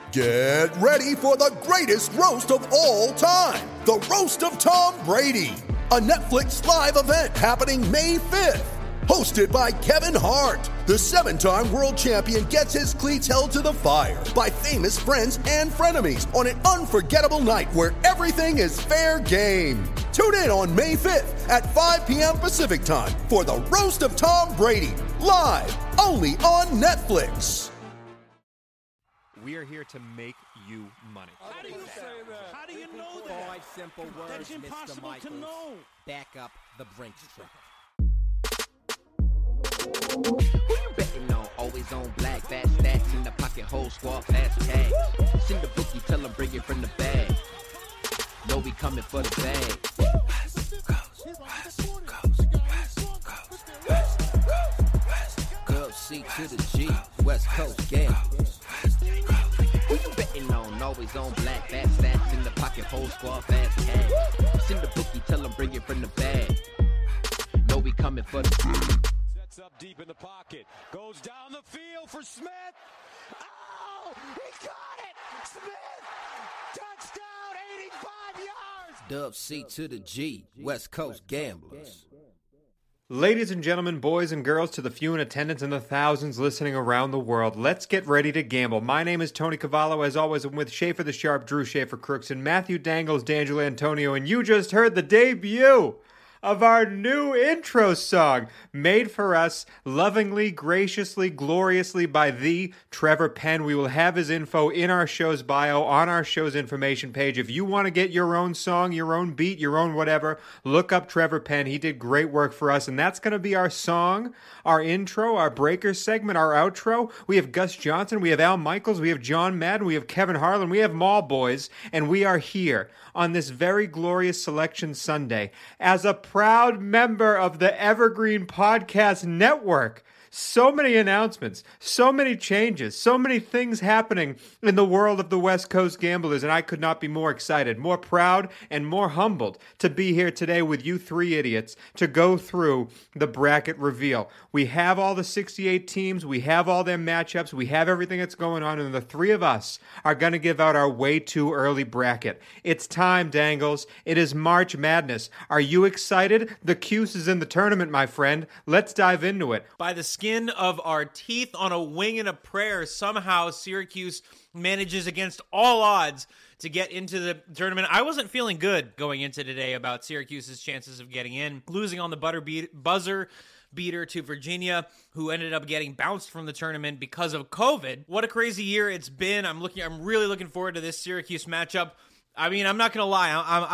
Get ready for the greatest roast of all time, the Roast of Tom Brady, a Netflix live event happening May 5th. Hosted by Kevin Hart, the 7-time world champion gets his cleats held to the fire by famous friends and frenemies on an unforgettable night where everything is fair game. Tune in on May 5th at 5 p.m. Pacific time for the Roast of Tom Brady, live only on Netflix. We are here to make you money. How do you say that? How do you know that? 5 simple words, That's impossible Mr. Michaels. to know. Back up the Brinks truck. Who you betting on? Always on black, fast stacks in the pocket, whole squad, fast tags. Send the bookie, tell them bring it from the bag. Know we coming for the bag. West Coast, West Coast, West Coast, West Coast, West Coast. Girl C to the G, West Coast gamblers. Who you betting on? Always on black, fast stacks in the pocket, whole squad, fast tags. Send the bookie, tell them bring it from the bag. Know we coming for the bag. Up deep in the pocket, goes down the field for Smith. Oh, he got it! Smith, touchdown, 85 yards. Dub C to the G, West Coast gamblers. Ladies and gentlemen, boys and girls, to the few in attendance and the thousands listening around the world, let's get ready to gamble. My name is Tony Cavallo. As always, I'm with Schaefer the Sharp, Drew Schaefer Crooks, and Matthew Dangles, D'Angelo Antonio, and you just heard the debut of our new intro song, made for us lovingly, graciously, gloriously by the Trevor Penn. We will have his info in our show's bio, on our show's information page. If you want to get your own song, your own beat, your own whatever, look up Trevor Penn. He did great work for us, and that's going to be our song, our intro, our breaker segment, our outro. We have Gus Johnson, we have Al Michaels, we have John Madden, we have Kevin Harlan, we have Mall Boys, and we are here on this very glorious Selection Sunday as a proud member of the Evergreen Podcast Network. So many announcements, so many changes, so many things happening in the world of the West Coast Gamblers, and I could not be more excited, more proud, and more humbled to be here today with you three idiots to go through the bracket reveal. We have all the 68 teams, we have all their matchups, we have everything that's going on, and the three of us are going to give out our way too early bracket. It's time, Dangles. It is March Madness. Are you excited? The Cuse is in the tournament, my friend. Let's dive into it. By the skin of our teeth on a wing and a prayer, somehow Syracuse manages against all odds to get into the tournament. I wasn't feeling good going into today about Syracuse's chances of getting in, losing on the buzzer beater to Virginia, who ended up getting bounced from the tournament because of COVID. What a crazy year it's been. I'm really looking forward to this Syracuse matchup. I mean, I'm not gonna lie.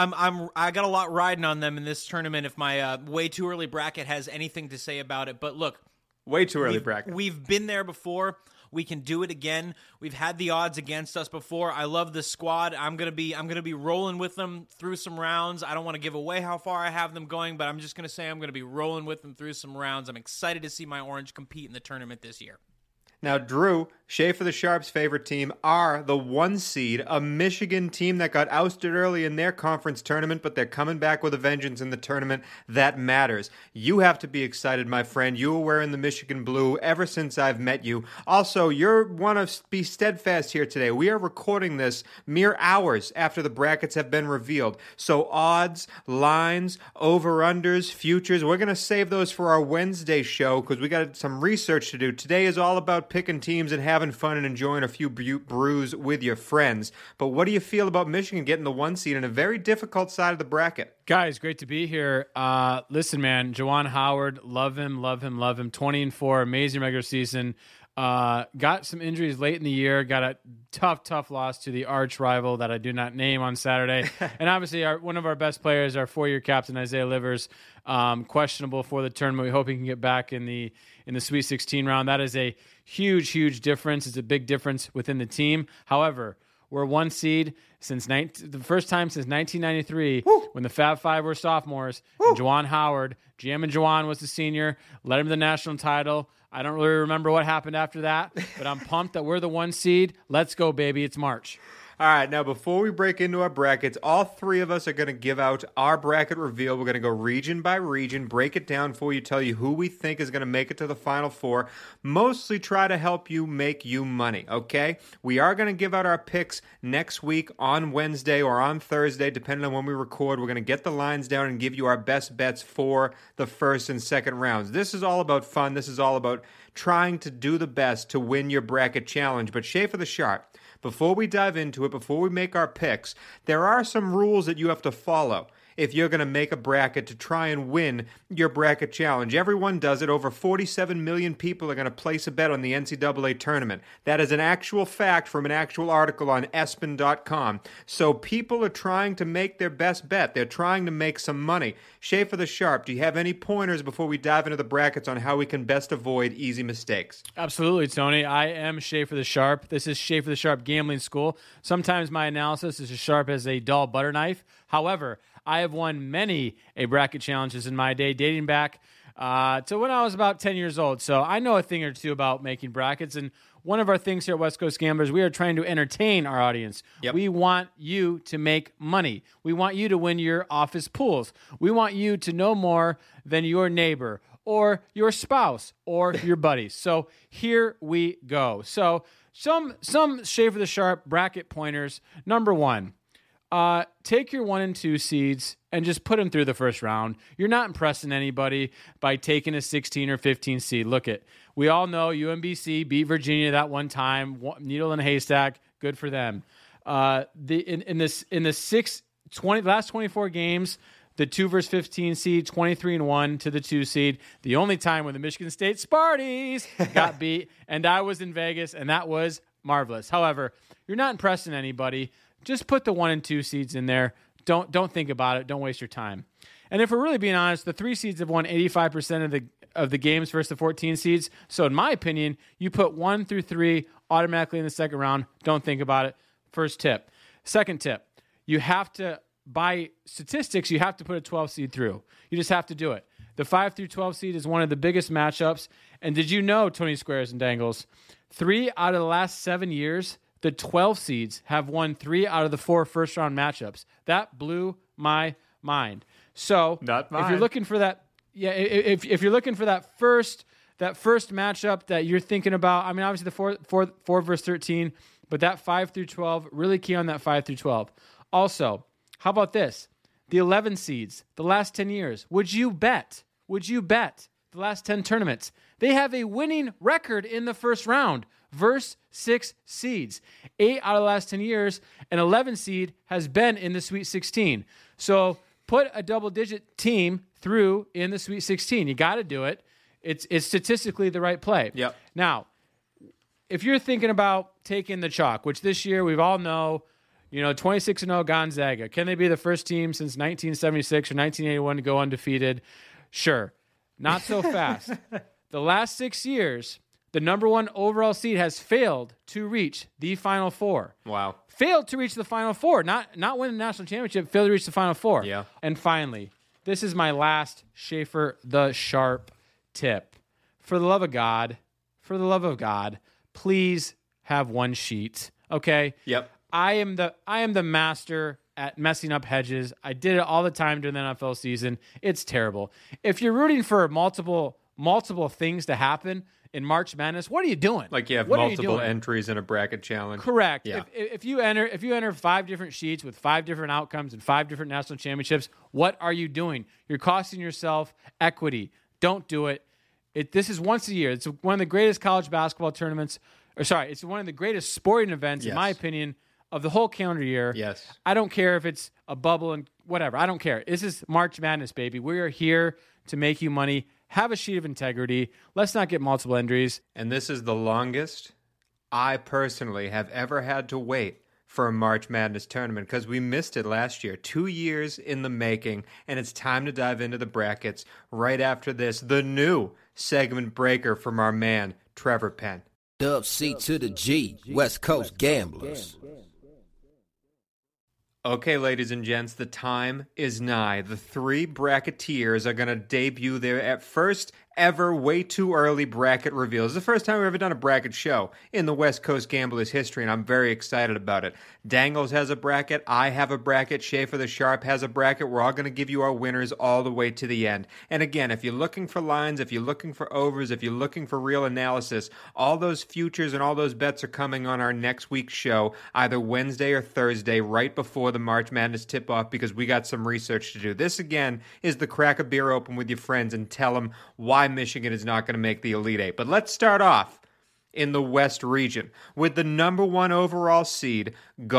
I got a lot riding on them in this tournament. If my way too early bracket has anything to say about it, but look. Way too early bracket. We've been there before. We can do it again. We've had the odds against us before. I love the squad. I'm gonna be rolling with them through some rounds. I don't want to give away how far I have them going, but I'm just gonna say I'm gonna be rolling with them through some rounds. I'm excited to see my Orange compete in the tournament this year. Now, Drew, Schaefer the Sharp's favorite team are the 1 seed, a Michigan team that got ousted early in their conference tournament, but they're coming back with a vengeance in the tournament. That matters. You have to be excited, my friend. You were wearing the Michigan blue ever since I've met you. Also, you want to be steadfast here today. We are recording this mere hours after the brackets have been revealed. So odds, lines, over-unders, futures, we're going to save those for our Wednesday show because we got some research to do. Today is all about picking teams and having fun and enjoying a few brews with your friends. But what do you feel about Michigan getting the 1 seed in a very difficult side of the bracket? Guys, great to be here. Listen, man, Juwan Howard, love him. 20-4, amazing regular season. Got some injuries late in the year, got a tough loss to the arch rival that I do not name on Saturday. And obviously one of our best players, our 4-year captain, Isaiah Livers, questionable for the tournament. We hope he can get back in the Sweet 16 round. That is a huge difference. It's a big difference within the team. However, we're 1 seed since the first time since 1993 when the Fab Five were sophomores. And Juwan Howard, GM and Juwan was the senior, led him to the national title. I don't really remember what happened after that, but I'm pumped that we're the 1 seed. Let's go, baby. It's March. All right, now before we break into our brackets, all three of us are going to give out our bracket reveal. We're going to go region by region, break it down for you, tell you who we think is going to make it to the Final Four, mostly try to help you make you money, okay? We are going to give out our picks next week on Wednesday or on Thursday, depending on when we record. We're going to get the lines down and give you our best bets for the first and second rounds. This is all about fun. This is all about trying to do the best to win your bracket challenge. But Schaefer the Sharp, before we dive into it, before we make our picks, there are some rules that you have to follow if you're going to make a bracket to try and win your bracket challenge. Everyone does it. Over 47 million people are going to place a bet on the NCAA tournament. That is an actual fact from an actual article on ESPN.com. So people are trying to make their best bet. They're trying to make some money. Schaefer the Sharp, do you have any pointers before we dive into the brackets on how we can best avoid easy mistakes? Absolutely, Tony. I am Schaefer the Sharp. This is Schaefer the Sharp Gambling School. Sometimes my analysis is as sharp as a dull butter knife. However, I have won many a bracket challenges in my day, dating back to when I was about 10 years old. So I know a thing or two about making brackets. And one of our things here at West Coast Gamblers, we are trying to entertain our audience. Yep. We want you to make money. We want you to win your office pools. We want you to know more than your neighbor or your spouse or your buddies. So here we go. So some Schaefer the Sharp bracket pointers. Number one. Take your 1 and 2 seeds and just put them through the first round. You're not impressing anybody by taking a 16 or 15 seed. Look it. We all know UMBC beat Virginia that one time. Needle in a haystack. Good for them. In the last 24 games, the 2 versus 15 seed, 23-1 to the 2 seed. The only time when the Michigan State Sparties got beat, and I was in Vegas, and that was marvelous. However, you're not impressing anybody. Just put the 1 and 2 seeds in there. Don't think about it. Don't waste your time. And if we're really being honest, the 3 seeds have won 85% of the games versus the 14 seeds. So in my opinion, you put 1 through 3 automatically in the second round. Don't think about it. First tip. Second tip. You have to, by statistics, you have to put a 12 seed through. You just have to do it. The 5 through 12 seed is one of the biggest matchups. And did you know, Tony Squares and Dangles, 3 out of the last 7 years, the 12 seeds have won 3 out of the 4 first-round matchups. That blew my mind. So, Not mine. if you're looking for that, if you're looking for that first matchup that you're thinking about, I mean, obviously the 4 versus 13, but that 5 through 12, really key on that 5 through 12. Also, how about this? The 11 seeds, the last 10 years. Would you bet the last 10 tournaments? They have a winning record in the first round versus 6 seeds. 8 out of the last 10 years, an 11 seed has been in the Sweet 16. So put a double-digit team through in the Sweet 16. You got to do it. It's statistically the right play. Yep. Now, if you're thinking about taking the chalk, which this year we've all know, 26-0 Gonzaga. Can they be the first team since 1976 or 1981 to go undefeated? Sure. Not so fast. The last 6 years, the number 1 overall seed has failed to reach the Final Four. Wow. Failed to reach the Final Four. Not win the national championship, failed to reach the Final Four. Yeah. And finally, this is my last Schaefer the Sharp tip. For the love of God, please have one sheet. Okay? Yep. I am the master at messing up hedges. I did it all the time during the NFL season. It's terrible. If you're rooting for multiple things to happen in March Madness, what are you doing? Like you have What are multiple doing? entries in a bracket challenge. Correct. Yeah. If you enter 5 different sheets with 5 different outcomes and 5 different national championships, what are you doing? You're costing yourself equity. Don't do it. This is once a year. It's one of the greatest college basketball tournaments. It's one of the greatest sporting events, in my opinion, of the whole calendar year. Yes. I don't care if it's a bubble and whatever. I don't care. This is March Madness, baby. We are here to make you money. Have a sheet of integrity. Let's not get multiple entries. And this is the longest I personally have ever had to wait for a March Madness tournament because we missed it last year. 2 years in the making, and it's time to dive into the brackets right after this. The new segment breaker from our man, Trevor Penn. Dub C to the G, West Coast Gamblers. Okay, ladies and gents, the time is nigh. The 3 bracketeers are going to debut their first ever way too early bracket reveal. It's the first time we've ever done a bracket show in the West Coast Gamblers history, and I'm very excited about it. Dangles has a bracket. I have a bracket. Schaefer the Sharp has a bracket. We're all going to give you our winners all the way to the end. And again, if you're looking for lines, if you're looking for overs, if you're looking for real analysis, all those futures and all those bets are coming on our next week's show, either Wednesday or Thursday, right before the March Madness tip-off, because we got some research to do. This, again, is the crack a beer open with your friends and tell them why Michigan is not going to make the Elite Eight. But let's start off in the West region with the number 1 overall seed,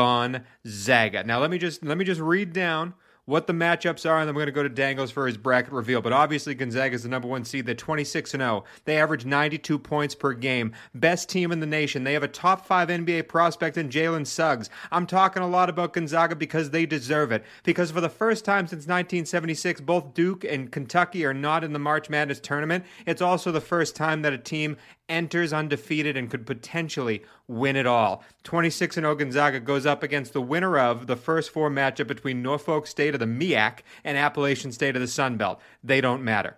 Gonzaga. Now let me just read down what the matchups are, and then we're going to go to Dangles for his bracket reveal. But obviously, Gonzaga is the number 1 seed. They're 26-0. They average 92 points per game. Best team in the nation. They have a top 5 NBA prospect in Jalen Suggs. I'm talking a lot about Gonzaga because they deserve it. Because for the first time since 1976, both Duke and Kentucky are not in the March Madness tournament. It's also the first time that a team enters undefeated and could potentially win it all. 26-0 Gonzaga goes up against the winner of the first 4 matchup between Norfolk State of the MEAC and Appalachian State of the Sun Belt. They don't matter.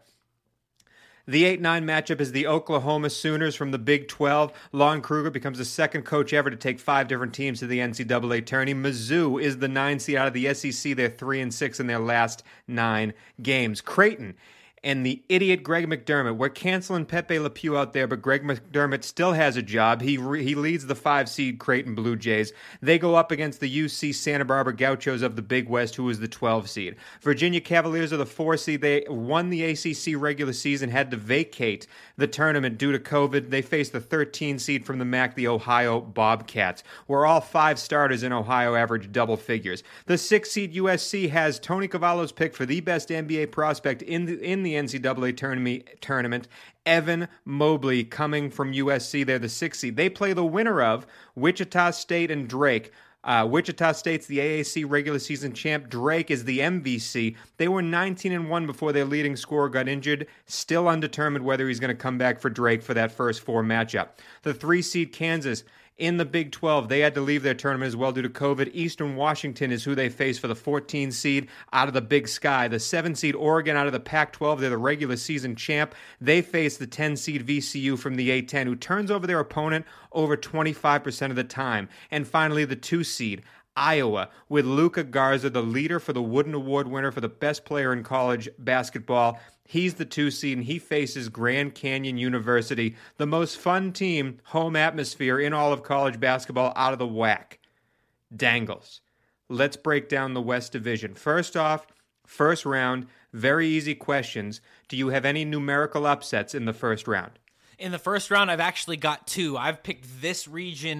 The 8-9 matchup is the Oklahoma Sooners from the Big 12. Lon Kruger becomes the second coach ever to take 5 different teams to the NCAA tourney. Mizzou is the 9 seed out of the SEC. They're 3-6 in their last 9 games. Creighton and the idiot Greg McDermott. We're canceling Pepe Le Pew out there, but Greg McDermott still has a job. He leads the 5-seed Creighton Blue Jays. They go up against the UC Santa Barbara Gauchos of the Big West, who is the 12-seed. Virginia Cavaliers are the 4-seed. They won the ACC regular season, had to vacate the tournament due to COVID. They face the 13-seed from the MAC, the Ohio Bobcats, where all 5 starters in Ohio average double figures. The 6-seed USC has Tony Cavallo's pick for the best NBA prospect in the NCAA tournament, Evan Mobley, coming from USC. They're the 6th seed. They play the winner of Wichita State and Drake. Wichita State's the AAC regular season champ. Drake is the MVC. They were 19-1 before their leading scorer got injured. Still undetermined whether he's going to come back for Drake for that first 4 matchup. The 3-seed Kansas in the Big 12, they had to leave their tournament as well due to COVID. Eastern Washington is who they face for the 14 seed out of the Big Sky. The 7 seed Oregon out of the Pac-12, they're the regular season champ. They face the 10 seed VCU from the A-10, who turns over their opponent over 25% of the time. And finally, the 2 seed Iowa, with Luka Garza, the leader for the Wooden Award winner for the best player in college basketball. He's the 2 seed, and he faces Grand Canyon University, the most fun team, home atmosphere in all of college basketball, out of the WAC. Dangles. Let's break down the West Division. First off, first round, very easy questions. Do you have any numerical upsets in the first round? In the first round, I've actually got 2. I've picked this region,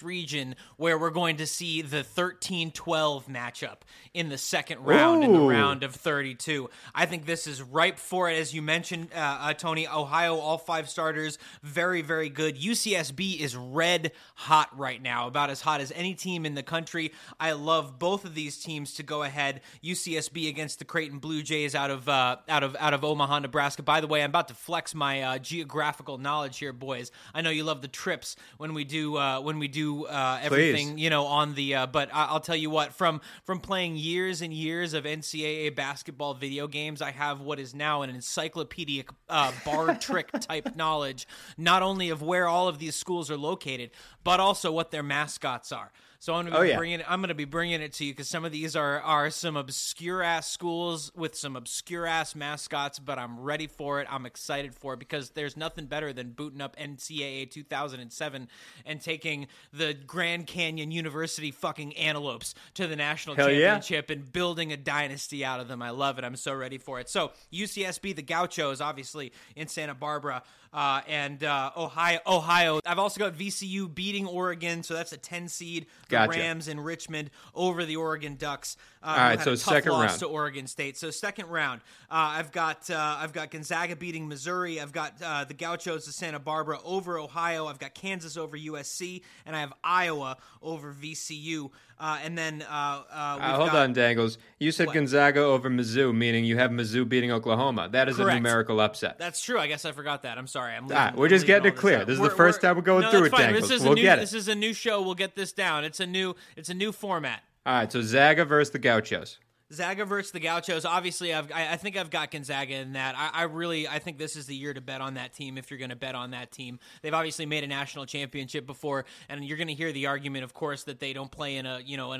where we're going to see the 13-12 matchup in the second round, in the round of 32. I think this is ripe for it. As you mentioned, Tony, Ohio, all 5 starters, very, very good. UCSB is red hot right now, about as hot as any team in the country. I love both of these teams to go ahead. UCSB against the Creighton Blue Jays out of Omaha, Nebraska. By the way, I'm about to flex my geographical knowledge here, boys. I know you love the trips when we do everything, Please. On the but I'll tell you what, from playing years and years of NCAA basketball video games, I have what is now an encyclopedic bar trick type knowledge, not only of where all of these schools are located, but also what their mascots are. So I'm going to be bringing it to you because some of these are some obscure ass schools with some obscure ass mascots, but I'm ready for it. I'm excited for it because there's nothing better than booting up NCAA 2007 and taking the Grand Canyon University fucking Antelopes to the national championship and building a dynasty out of them. I love it. I'm so ready for it. So UCSB, the Gauchos, obviously in Santa Barbara. And Ohio. I've also got VCU beating Oregon, so that's a 10 seed. The Rams in Richmond over the Oregon Ducks. All right, so second round. Loss to Oregon State. So second round, I've got Gonzaga beating Missouri. I've got the Gauchos of Santa Barbara over Ohio. I've got Kansas over USC, and I have Iowa over VCU. And then hold on, Dangles. You said what? Gonzaga over Mizzou, meaning you have Mizzou beating Oklahoma. That is Correct. A numerical upset. That's true. I guess I forgot that. I'm sorry. We're just getting it clear. This is the first time we're going through it, Dangles. We'll get it. This is a new show. We'll get this down. It's a new format. All right, so Zaga versus the Gauchos. Zaga versus the Gauchos. Obviously, I think I've got Gonzaga in that. I think this is the year to bet on that team. If you're going to bet on that team, they've obviously made a national championship before, and you're going to hear the argument, of course, that they don't play in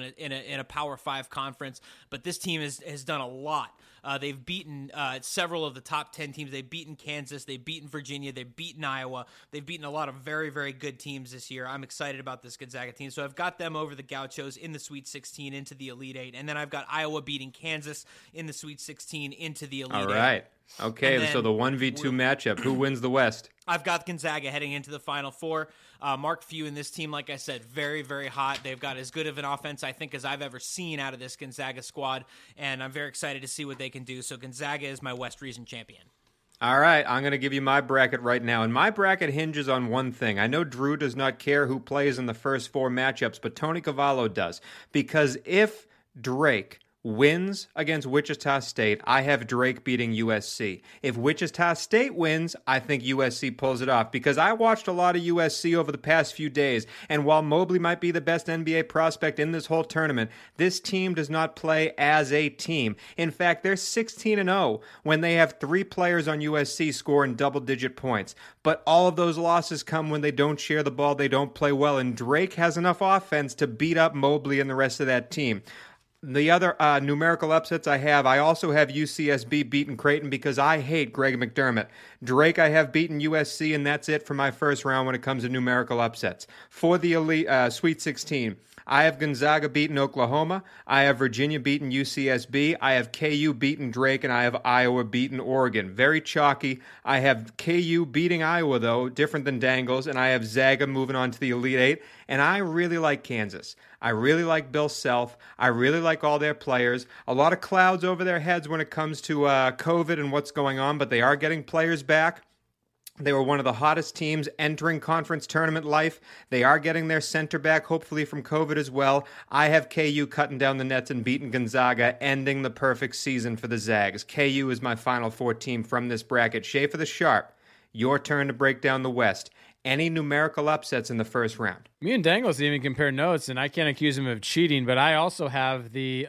a Power 5 conference. But this team has done a lot. They've beaten several of the top 10 teams. They've beaten Kansas. They've beaten Virginia. They've beaten Iowa. They've beaten a lot of very, very good teams this year. I'm excited about this Gonzaga team. So I've got them over the Gauchos in the Sweet 16 into the Elite Eight. And then I've got Iowa beating Kansas in the Sweet 16 into the Elite Eight. All right. Okay, so the 1v2 matchup. Who wins the West? I've got Gonzaga heading into the Final Four. Mark Few and this team, like I said, very, very hot. They've got as good of an offense, I think, as I've ever seen out of this Gonzaga squad, and I'm very excited to see what they can do. So Gonzaga is my West Region champion. All right, I'm going to give you my bracket right now, and my bracket hinges on one thing. I know Drew does not care who plays in the first 4 matchups, but Tony Cavallo does, because if Drake wins against Wichita State, I have Drake beating USC. If Wichita State wins, I think USC pulls it off, because I watched a lot of USC over the past few days, and while Mobley might be the best NBA prospect in this whole tournament, this team does not play as a team. In fact, they're 16-0 when they have 3 players on USC scoring double-digit points. But all of those losses come when they don't share the ball, they don't play well, and Drake has enough offense to beat up Mobley and the rest of that team. The other numerical upsets I also have UCSB beating Creighton because I hate Greg McDermott. Drake I have beaten USC, and that's it for my first round when it comes to numerical upsets. For the Elite Sweet 16, I have Gonzaga beating Oklahoma. I have Virginia beating UCSB. I have KU beating Drake, and I have Iowa beating Oregon. Very chalky. I have KU beating Iowa, though, different than Dangles, and I have Zaga moving on to the Elite Eight. And I really like Kansas. I really like Bill Self. I really like all their players. A lot of clouds over their heads when it comes to COVID and what's going on, but they are getting players back. They were one of the hottest teams entering conference tournament life. They are getting their center back, hopefully from COVID as well. I have KU cutting down the nets and beating Gonzaga, ending the perfect season for the Zags. KU is my Final Four team from this bracket. Schaefer the Sharp, your turn to break down the West. Any numerical upsets in the first round? Me and Dangles even compare notes, and I can't accuse him of cheating, but I also have the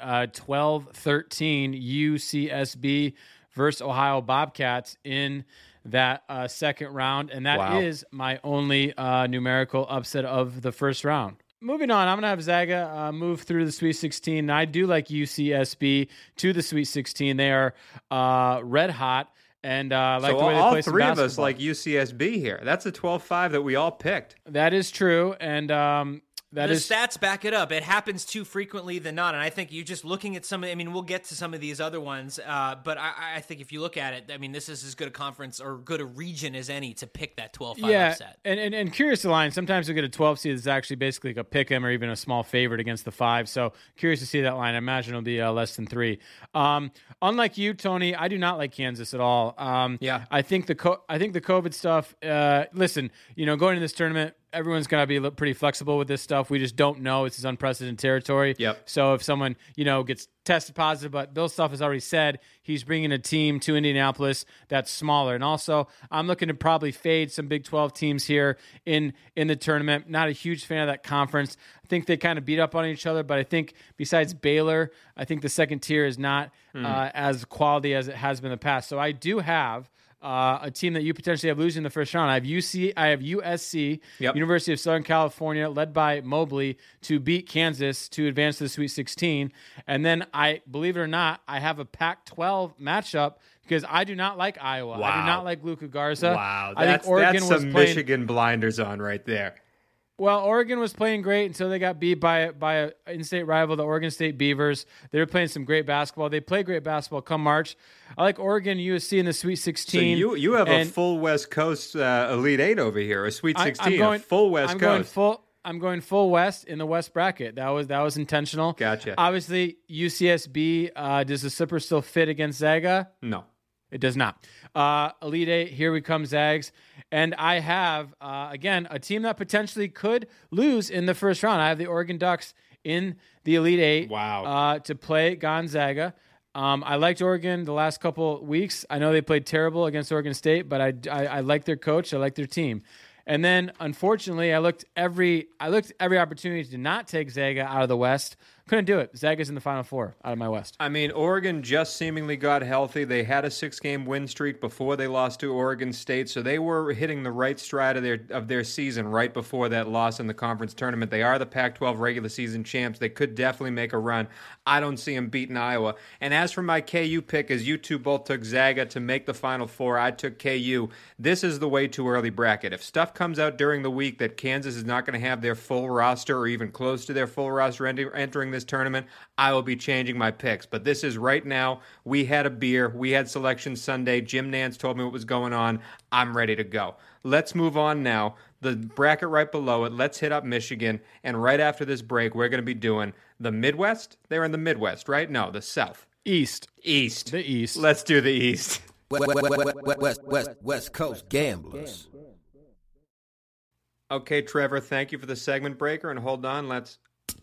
12-13 UCSB versus Ohio Bobcats in that second round, and that is my only numerical upset of the first round. Moving on, I'm going to have Zaga move through the Sweet 16. And I do like UCSB to the Sweet 16. They are red hot. And like so the way they all play some three of basketball. us like UCSB here. That's a 12-5 that we all picked. That is true, and the stats back it up. It happens too frequently than not, and I think you just looking at some. I mean, we'll get to some of these other ones, but I think if you look at it, I mean, this is as good a conference or good a region as any to pick that 12-5 upset. And curious to line. Sometimes we get a 12 seed that's actually basically like a pick 'em or even a small favorite against the 5. So curious to see that line. I imagine it'll be less than 3. Unlike you, Tony, I do not like Kansas at all. I think the COVID stuff. Listen, going into this tournament, everyone's going to be pretty flexible with this stuff. We just don't know. It's unprecedented territory. Yep. So if someone, gets tested positive, but Bill Self has already said he's bringing a team to Indianapolis that's smaller. And also, I'm looking to probably fade some Big 12 teams here in the tournament. Not a huge fan of that conference. I think they kind of beat up on each other, but I think besides Baylor, I think the second tier is not as quality as it has been in the past. So I do have a team that you potentially have losing in the first round. I have USC, University of Southern California, led by Mobley, to beat Kansas to advance to the Sweet 16. And then believe it or not, I have a Pac-12 matchup because I do not like Iowa. Wow. I do not like Luka Garza. Wow, I think Oregon that's was some playing, Michigan blinders on right there. Well, Oregon was playing great until they got beat by a in-state rival, the Oregon State Beavers. They were playing some great basketball. They play great basketball come March. I like Oregon, USC in the Sweet 16. So you have a full West Coast Elite 8 over here, a Sweet 16, full West Coast. I'm going full West in the West bracket. That was intentional. Gotcha. Obviously, UCSB, does the slipper still fit against Zaga? No. It does not. Elite 8, here we come, Zags. And I have, again, a team that potentially could lose in the first round. I have the Oregon Ducks in the Elite 8 to play Gonzaga. I liked Oregon the last couple weeks. I know they played terrible against Oregon State, but I like their coach. I like their team. And then, unfortunately, I looked every opportunity to not take Zaga out of the West, couldn't do it. Zaga's in the Final Four out of my West. I mean, Oregon just seemingly got healthy. They had a 6-game win streak before they lost to Oregon State, so they were hitting the right stride of their season right before that loss in the conference tournament. They are the Pac-12 regular season champs. They could definitely make a run. I don't see them beating Iowa. And as for my KU pick, as you two both took Zaga to make the Final Four, I took KU. This is the way too early bracket. If stuff comes out during the week that Kansas is not going to have their full roster or even close to their full roster entering this tournament, I will be changing my picks. But this is right now. We had a beer. We had Selection Sunday. Jim Nance told me what was going on. I'm ready to go. Let's move on now. The bracket right below it, let's hit up Michigan. And right after this break, we're going to be doing the Midwest. They're in the Midwest, right? No, the South. East. The East. The Let's do the East. West Coast Gamblers. Okay, Trevor, thank you for the segment breaker. And hold on, let's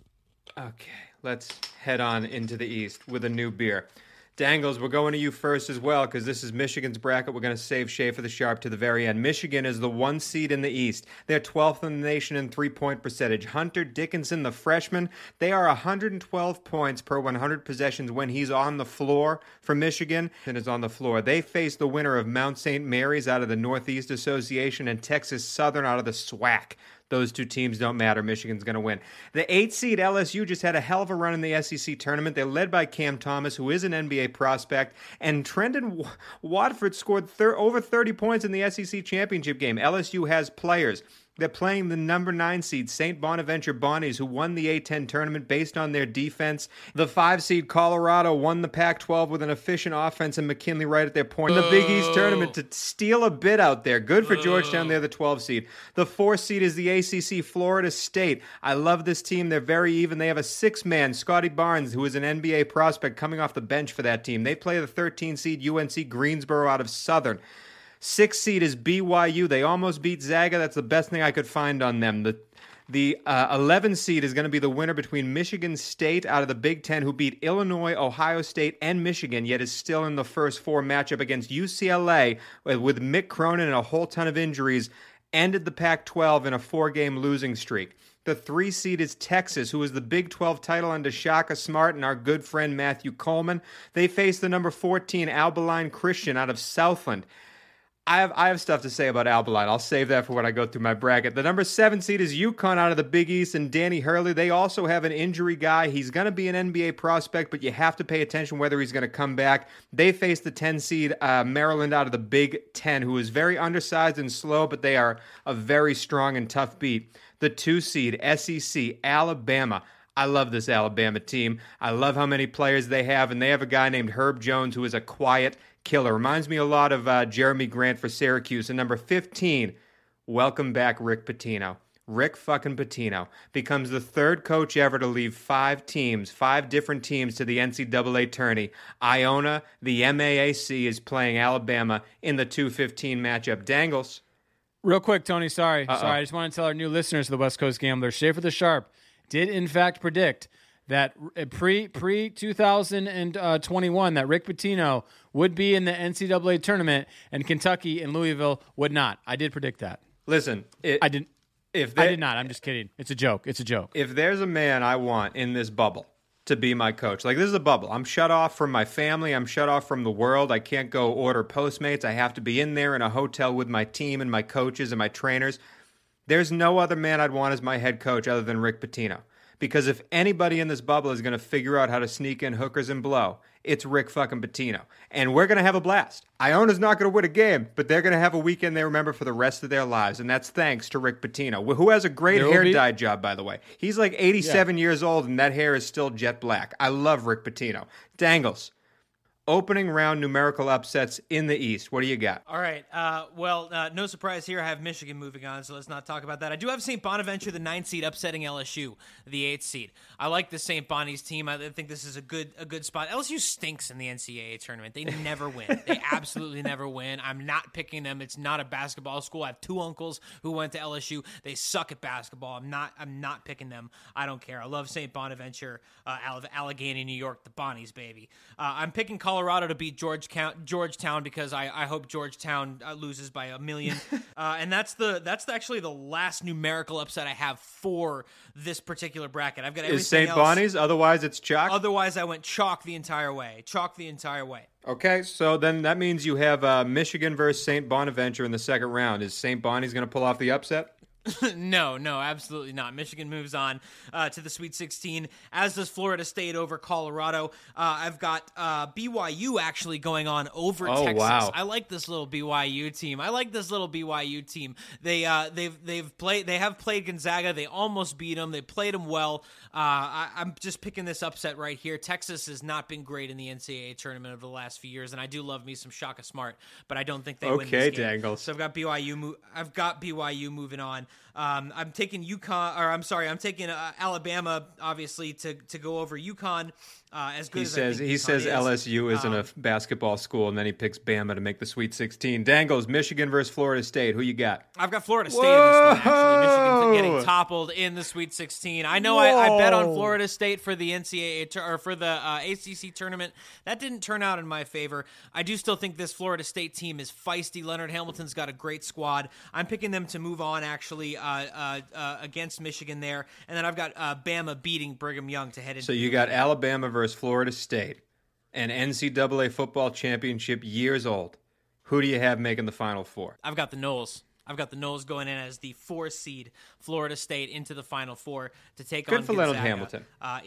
head on into the East with a new beer. Dangles, we're going to you first as well because this is Michigan's bracket. We're going to save Schaefer the Sharp to the very end. Michigan is the 1 seed in the East. They're 12th in the nation in three-point percentage. Hunter Dickinson, the freshman, they are 112 points per 100 possessions when he's on the floor for Michigan and is on the floor. They face the winner of Mount St. Mary's out of the Northeast Association and Texas Southern out of the SWAC. Those two teams don't matter. Michigan's going to win. The 8th seed LSU just had a hell of a run in the SEC tournament. They're led by Cam Thomas, who is an NBA prospect, and Trendon Watford scored over 30 points in the SEC championship game. LSU has players. They're playing the number 9 seed, St. Bonaventure Bonnies, who won the A-10 tournament based on their defense. The 5 seed, Colorado, won the Pac-12 with an efficient offense and McKinley right at their point. In the Big East tournament to steal a bit out there. Good for Georgetown. They're the 12 seed. The 4 seed is the ACC, Florida State. I love this team. They're very even. They have a 6-man, Scotty Barnes, who is an NBA prospect coming off the bench for that team. They play the 13 seed UNC Greensboro out of Southern. 6th seed is BYU. They almost beat Zaga. That's the best thing I could find on them. The 11th seed is going to be the winner between Michigan State out of the Big Ten, who beat Illinois, Ohio State, and Michigan, yet is still in the first 4 matchup against UCLA with Mick Cronin and a whole ton of injuries, ended the Pac-12 in a 4-game losing streak. The 3 seed is Texas, who is the Big 12 title under Shaka Smart and our good friend Matthew Coleman. They face the number 14 Abilene Christian out of Southland. I have stuff to say about Abilene. I'll save that for when I go through my bracket. The number 7 seed is UConn out of the Big East and Danny Hurley. They also have an injury guy. He's going to be an NBA prospect, but you have to pay attention whether he's going to come back. They face the 10 seed Maryland out of the Big Ten, who is very undersized and slow, but they are a very strong and tough beat. The 2 seed SEC Alabama. I love this Alabama team. I love how many players they have, and they have a guy named Herb Jones who is a quiet killer. Reminds me a lot of Jeremy Grant for Syracuse. And number 15, welcome back Rick Pitino. Rick fucking Pitino becomes the 3rd coach ever to leave 5 different teams to the NCAA tourney. Iona, the MAAC, is playing Alabama in the 2-15 matchup. Dangles. Real quick, Tony, sorry. I just want to tell our new listeners of the West Coast Gambler, Schaefer the Sharp did in fact predict that pre-2021 that Rick Pitino would be in the NCAA tournament and Kentucky and Louisville would not. I did predict that. Listen, I did not. I'm just kidding. It's a joke. If there's a man I want in this bubble to be my coach, like this is a bubble. I'm shut off from my family. I'm shut off from the world. I can't go order Postmates. I have to be in there in a hotel with my team and my coaches and my trainers. There's no other man I'd want as my head coach other than Rick Pitino. Because if anybody in this bubble is going to figure out how to sneak in hookers and blow, it's Rick fucking Pitino. And we're going to have a blast. Iona's not going to win a game, but they're going to have a weekend they remember for the rest of their lives. And that's thanks to Rick Pitino, who has a great hair dye job, by the way. He's like 87 years old, and that hair is still jet black. I love Rick Pitino. Dangles. Opening round numerical upsets in the East. What do you got? All right. No surprise here. I have Michigan moving on, so let's not talk about that. I do have St. Bonaventure, the 9th seed, upsetting LSU, the 8th seed. I like the St. Bonnie's team. I think this is a good spot. LSU stinks in the NCAA tournament. They never win. They absolutely never win. I'm not picking them. It's not a basketball school. I have 2 uncles who went to LSU. They suck at basketball. I'm not picking them. I don't care. I love St. Bonaventure out of Allegheny, New York, the Bonnies, baby. I'm picking Colorado Colorado to beat Georgetown because I hope Georgetown loses by 1 million. And that's actually the last numerical upset I have for this particular bracket. I've got everything Is St. else. Bonnie's? Otherwise, it's chalk? Otherwise, I went chalk the entire way. Okay, so then that means you have Michigan versus St. Bonaventure in the second round. Is St. Bonnie's going to pull off the upset? No, absolutely not. Michigan moves on to the Sweet 16, as does Florida State over Colorado. I've got BYU actually going on over Texas. Wow. I like this little BYU team. They have played Gonzaga. They almost beat them. They played them well. I'm just picking this upset right here. Texas has not been great in the NCAA tournament over the last few years, and I do love me some Shaka Smart, but I don't think they win this game. Okay, Dangles. So I've got BYU moving on. I'm taking I'm taking Alabama, obviously, to go over UConn. As good as I think he UConn says is. LSU isn't a basketball school, and then he picks Bama to make the Sweet 16. Dangles, Michigan versus Florida State. Who you got? I've got Florida State in this one, actually. Michigan's getting toppled in the Sweet 16. I know I bet on Florida State for the NCAA or for the ACC tournament. That didn't turn out in my favor. I do still think this Florida State team is feisty. Leonard Hamilton's got a great squad. I'm picking them to move on, actually, against Michigan there. And then I've got Bama beating Brigham Young to head into. So you got Alabama versus Florida State, an NCAA football championship years old. Who do you have making the Final Four? I've got the Noles. Going in as the 4 seed, Florida State into the Final Four to take on Gonzaga. Good for Leonard Hamilton.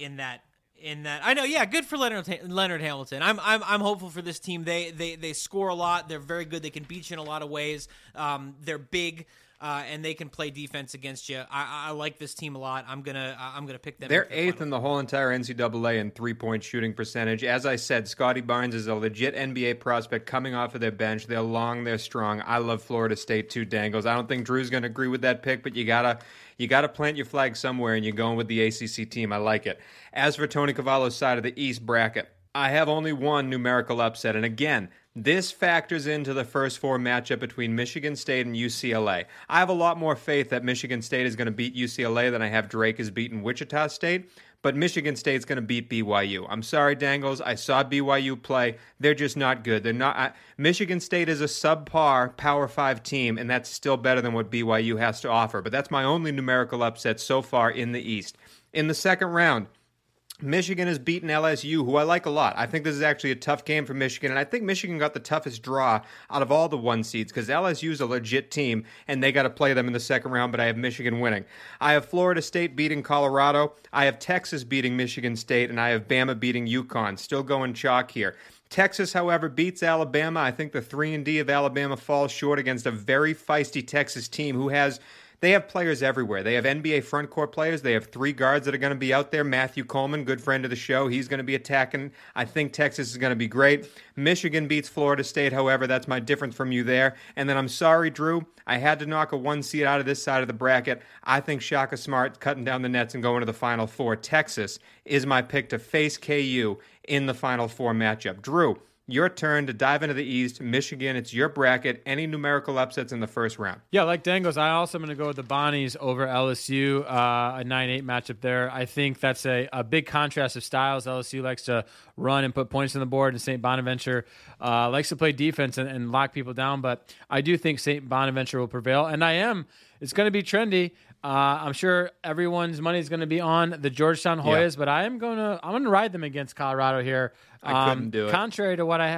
In that, I know, yeah, good for Leonard Hamilton. I'm hopeful for this team. They score a lot. They're very good. They can beat you in a lot of ways. They're big. And they can play defense against you. I like this team a lot. I'm gonna pick them. They're 8th in the whole entire NCAA in 3-point shooting percentage. As I said, Scotty Barnes is a legit NBA prospect coming off of their bench. They're long, they're strong. I love Florida State too, Dangles. I don't think Drew's gonna agree with that pick, but you gotta plant your flag somewhere, and you're going with the ACC team. I like it. As for Tony Cavallo's side of the East bracket, I have only one numerical upset, and again, this factors into the first 4 matchup between Michigan State and UCLA. I have a lot more faith that Michigan State is going to beat UCLA than I have Drake has beaten Wichita State, but Michigan State's going to beat BYU. I'm sorry, Dangles. I saw BYU play. They're just not good. They're not. Michigan State is a subpar Power 5 team, and that's still better than what BYU has to offer. But that's my only numerical upset so far in the East. In the second round, Michigan has beaten LSU, who I like a lot. I think this is actually a tough game for Michigan, and I think Michigan got the toughest draw out of all the 1 seeds because LSU is a legit team, and they got to play them in the second round, but I have Michigan winning. I have Florida State beating Colorado. I have Texas beating Michigan State, and I have Bama beating UConn. Still going chalk here. Texas, however, beats Alabama. I think the 3-and-D of Alabama falls short against a very feisty Texas team who has... They have players everywhere. They have NBA front court players. They have 3 guards that are going to be out there. Matthew Coleman, good friend of the show. He's going to be attacking. I think Texas is going to be great. Michigan beats Florida State, however. That's my difference from you there. And then I'm sorry, Drew. I had to knock a 1 seed out of this side of the bracket. I think Shaka Smart cutting down the nets and going to the Final Four. Texas is my pick to face KU in the Final Four matchup. Drew, your turn to dive into the East. Michigan, it's your bracket. Any numerical upsets in the first round? Yeah, like Dangles, I also am going to go with the Bonnies over LSU, a 9-8 matchup there. I think that's a big contrast of styles. LSU likes to run and put points on the board, and St. Bonaventure likes to play defense and lock people down. But I do think St. Bonaventure will prevail, and it's going to be trendy. I'm sure everyone's money is going to be on the Georgetown Hoyas, but I'm going to ride them against Colorado here. I couldn't do it. Contrary to what I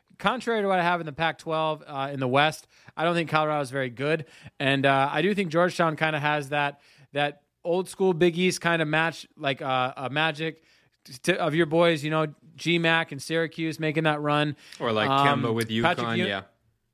have in the Pac-12 in the West, I don't think Colorado is very good, and I do think Georgetown kind of has that old school Big East kind of match, like a magic of your boys, GMAC and Syracuse making that run, or like Kemba with UConn,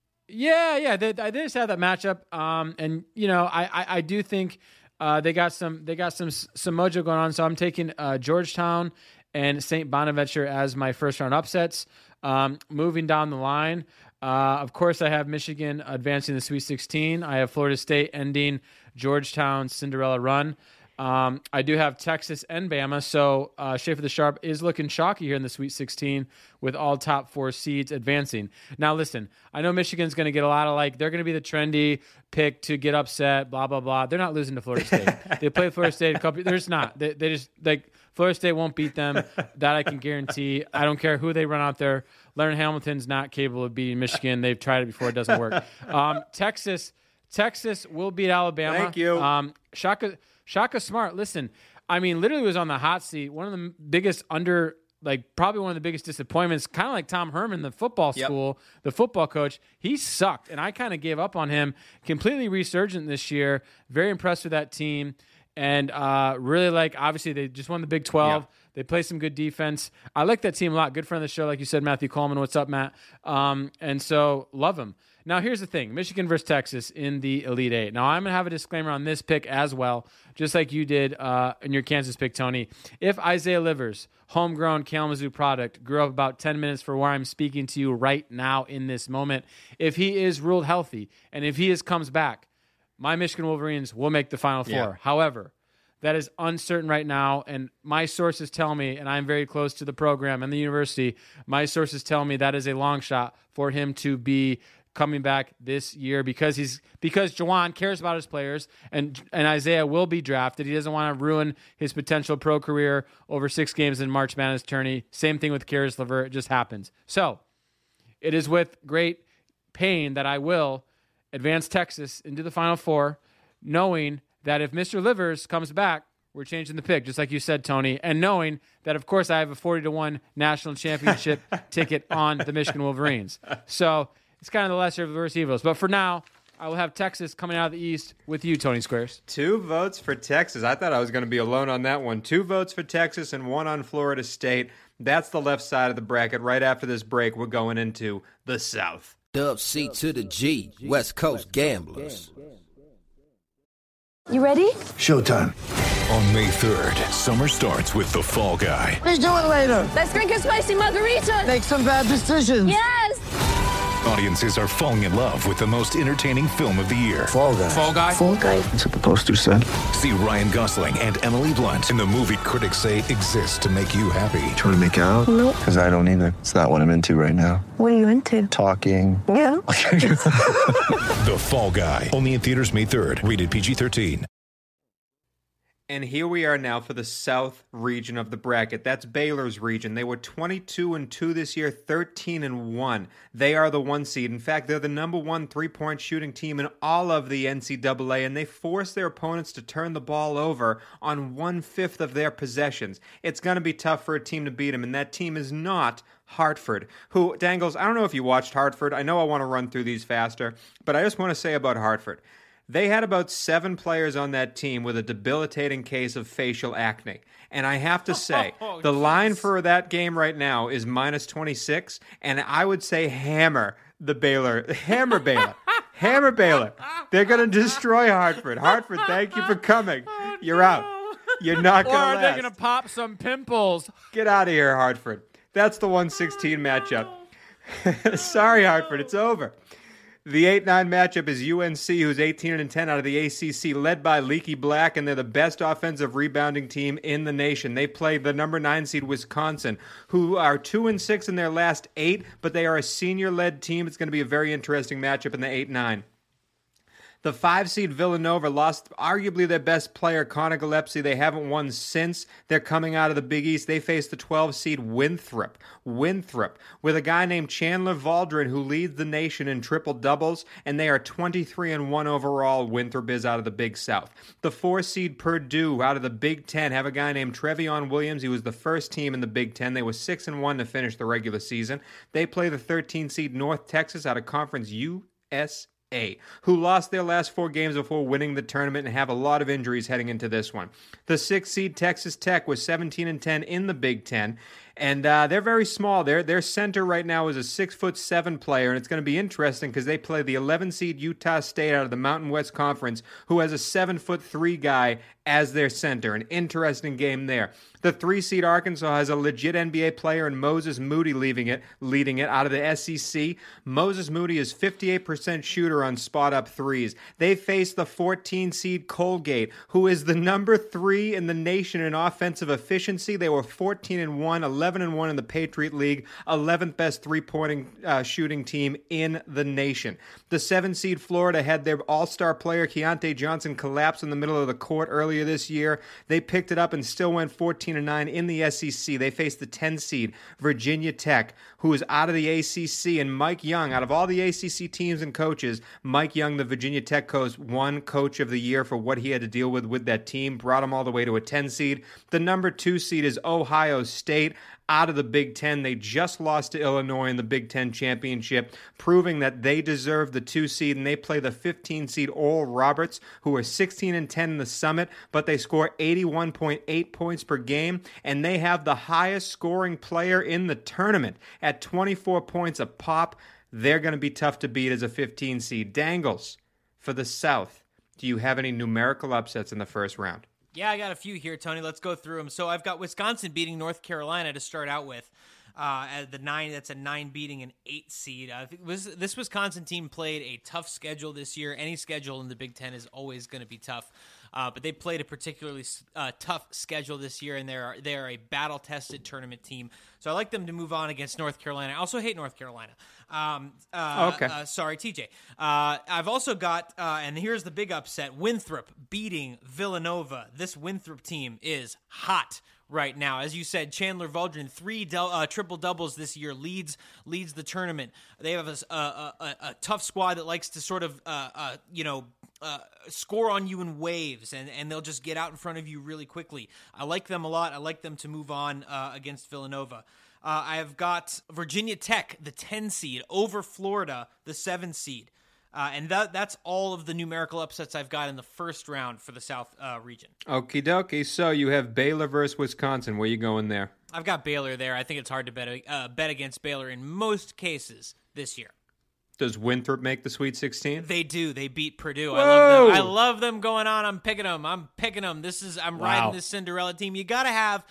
Yeah, they just had that matchup, and I do think they got some mojo going on. So I'm taking Georgetown and St. Bonaventure as my first round upsets. Moving down the line, of course, I have Michigan advancing the Sweet 16. I have Florida State ending Georgetown's Cinderella run. I do have Texas and Bama, so Schaefer the Sharp is looking chalky here in the Sweet 16 with all top 4 seeds advancing. Now, listen, I know Michigan's going to get a lot of they're going to be the trendy pick to get upset, blah, blah, blah. They're not losing to Florida State. They played Florida State a couple. They're just not. They just, Florida State won't beat them. That I can guarantee. I don't care who they run out there. Leonard Hamilton's not capable of beating Michigan. They've tried it before. It doesn't work. Texas will beat Alabama. Thank you. Shaka Smart, listen, I mean, literally was on the hot seat. One of the biggest probably one of the biggest disappointments, kind of like Tom Herman, the football school, the football coach. He sucked, and I kind of gave up on him. Completely resurgent this year. Very impressed with that team. And really obviously, they just won the Big 12. Yep. They play some good defense. I like that team a lot. Good friend of the show, like you said, Matthew Coleman. What's up, Matt? And so, love him. Now, here's the thing. Michigan versus Texas in the Elite Eight. Now, I'm going to have a disclaimer on this pick as well, just like you did in your Kansas pick, Tony. If Isaiah Livers, homegrown Kalamazoo product, grew up about 10 minutes from where I'm speaking to you right now in this moment, if he is ruled healthy and if he comes back, my Michigan Wolverines will make the Final Four. Yeah. However, that is uncertain right now, and my sources tell me, and I'm very close to the program and the university, my sources tell me that is a long shot for him to be coming back this year because Juwan cares about his players and Isaiah will be drafted. He doesn't want to ruin his potential pro career over 6 games in March Madness tourney. Same thing with Karis LeVert. It just happens. So it is with great pain that I will advance Texas into the Final Four, knowing that if Mr. Livers comes back, we're changing the pick, just like you said, Tony, and knowing that, of course, I have a 40-1 national championship ticket on the Michigan Wolverines. So it's kind of the lesser of the worst evils. But for now, I will have Texas coming out of the East with you, Tony Squares. 2 votes for Texas. I thought I was going to be alone on that one. 2 votes for Texas and 1 on Florida State. That's the left side of the bracket. Right after this break, we're going into the South. Dub C to the G, West Coast Gamblers. You ready? Showtime. On May 3rd, summer starts with The Fall Guy. Let's do it later. Let's drink a spicy margarita. Make some bad decisions. Yes. Audiences are falling in love with the most entertaining film of the year. Fall Guy. Fall Guy? Fall Guy. That's what the poster said. See Ryan Gosling and Emily Blunt in the movie critics say exists to make you happy. Trying to make it out? Nope. Because I don't either. It's not what I'm into right now. What are you into? Talking. Yeah. The Fall Guy. Only in theaters May 3rd. Rated PG-13. And here we are now for the South region of the bracket. That's Baylor's region. They were 22-2 this year, 13-1. They are the 1 seed. In fact, they're the number 1 3-point shooting team in all of the NCAA, and they force their opponents to turn the ball over on 1/5 of their possessions. It's going to be tough for a team to beat them, and that team is not Hartford, who, Dangles, I don't know if you watched Hartford. I know I want to run through these faster, but I just want to say about Hartford. They had about 7 players on that team with a debilitating case of facial acne. And I have to say, the line for that game right now is -26, and I would say hammer Baylor. Hammer Baylor. They're going to destroy Hartford. Hartford, thank you for coming. You're out. You're not going to last. Or are they going to pop some pimples? Get out of here, Hartford. That's the 116 matchup. Sorry, Hartford, it's over. The 8-9 matchup is UNC, who's 18-10 out of the ACC, led by Leaky Black, and they're the best offensive rebounding team in the nation. They play the number 9 seed Wisconsin, who are 2-6 in their last 8, but they are a senior-led team. It's going to be a very interesting matchup in the 8-9. The 5 seed Villanova lost arguably their best player, Connor Gillespie. They haven't won since they're coming out of the Big East. They face the 12 seed Winthrop, with a guy named Chandler Valdrin who leads the nation in triple doubles, and they are 23-1 overall. Winthrop is out of the Big South. The 4 seed Purdue out of the Big Ten have a guy named Trevion Williams. He was the first team in the Big Ten. They were 6-1 to finish the regular season. They play the 13 seed North Texas out of Conference USA, who lost their last 4 games before winning the tournament and have a lot of injuries heading into this one. The 6 seed Texas Tech was 17-10 in the Big Ten, and they're very small. Their center right now is a 6'7" player, and it's going to be interesting because they play the 11 seed Utah State out of the Mountain West Conference, who has a 7'3" guy as their center. An interesting game there. The 3 seed Arkansas has a legit NBA player in Moses Moody leading it out of the SEC. Moses Moody is 58% shooter on spot-up threes. They face the 14 seed Colgate, who is the number 3 in the nation in offensive efficiency. They were 14-1, 11-1 in the Patriot League, 11th best three-point shooting team in the nation. The 7 seed Florida had their all-star player Keontae Johnson collapse in the middle of the court earlier this year. They picked it up and still went 14-9 in the SEC. They faced the 10 seed Virginia Tech, who is out of the ACC, and Mike Young, out of all the ACC teams and coaches, Mike Young, the Virginia Tech coach, won Coach of the Year for what he had to deal with that team, brought him all the way to a 10 seed. The number 2 seed is Ohio State, out of the Big Ten. They just lost to Illinois in the Big Ten championship, proving that they deserve the 2 seed, and they play the 15 seed Oral Roberts, who are 16-10 in the Summit, but they score 81.8 points per game, and they have the highest scoring player in the tournament at 24 points a pop. They're going to be tough to beat as a 15 seed. Dangles, for the South, do you have any numerical upsets in the first round? Yeah, I got a few here, Tony. Let's go through them. So I've got Wisconsin beating North Carolina to start out with. At the 9, that's a 9 beating an 8 seed. This Wisconsin team played a tough schedule this year. Any schedule in the Big Ten is always going to be tough. But they played a particularly tough schedule this year, and they are a battle-tested tournament team. So I like them to move on against North Carolina. I also hate North Carolina. Okay. Sorry, TJ. I've also got, and here's the big upset, Winthrop beating Villanova. This Winthrop team is hot right now. As you said, Chandler Valdrin, 3 triple-doubles this year, leads the tournament. They have a tough squad that likes to sort of, score on you in waves, and they'll just get out in front of you really quickly. I like them a lot. I like them to move on against Villanova. I have got Virginia Tech, the 10 seed, over Florida, the 7 seed. And that's all of the numerical upsets I've got in the first round for the South region. Okie dokie. So you have Baylor versus Wisconsin. Where you going there? I've got Baylor there. I think it's hard to bet against Baylor in most cases this year. Does Winthrop make the Sweet 16? They do. They beat Purdue. Whoa! I love them going on. I'm picking them. I'm riding this Cinderella team. You gotta have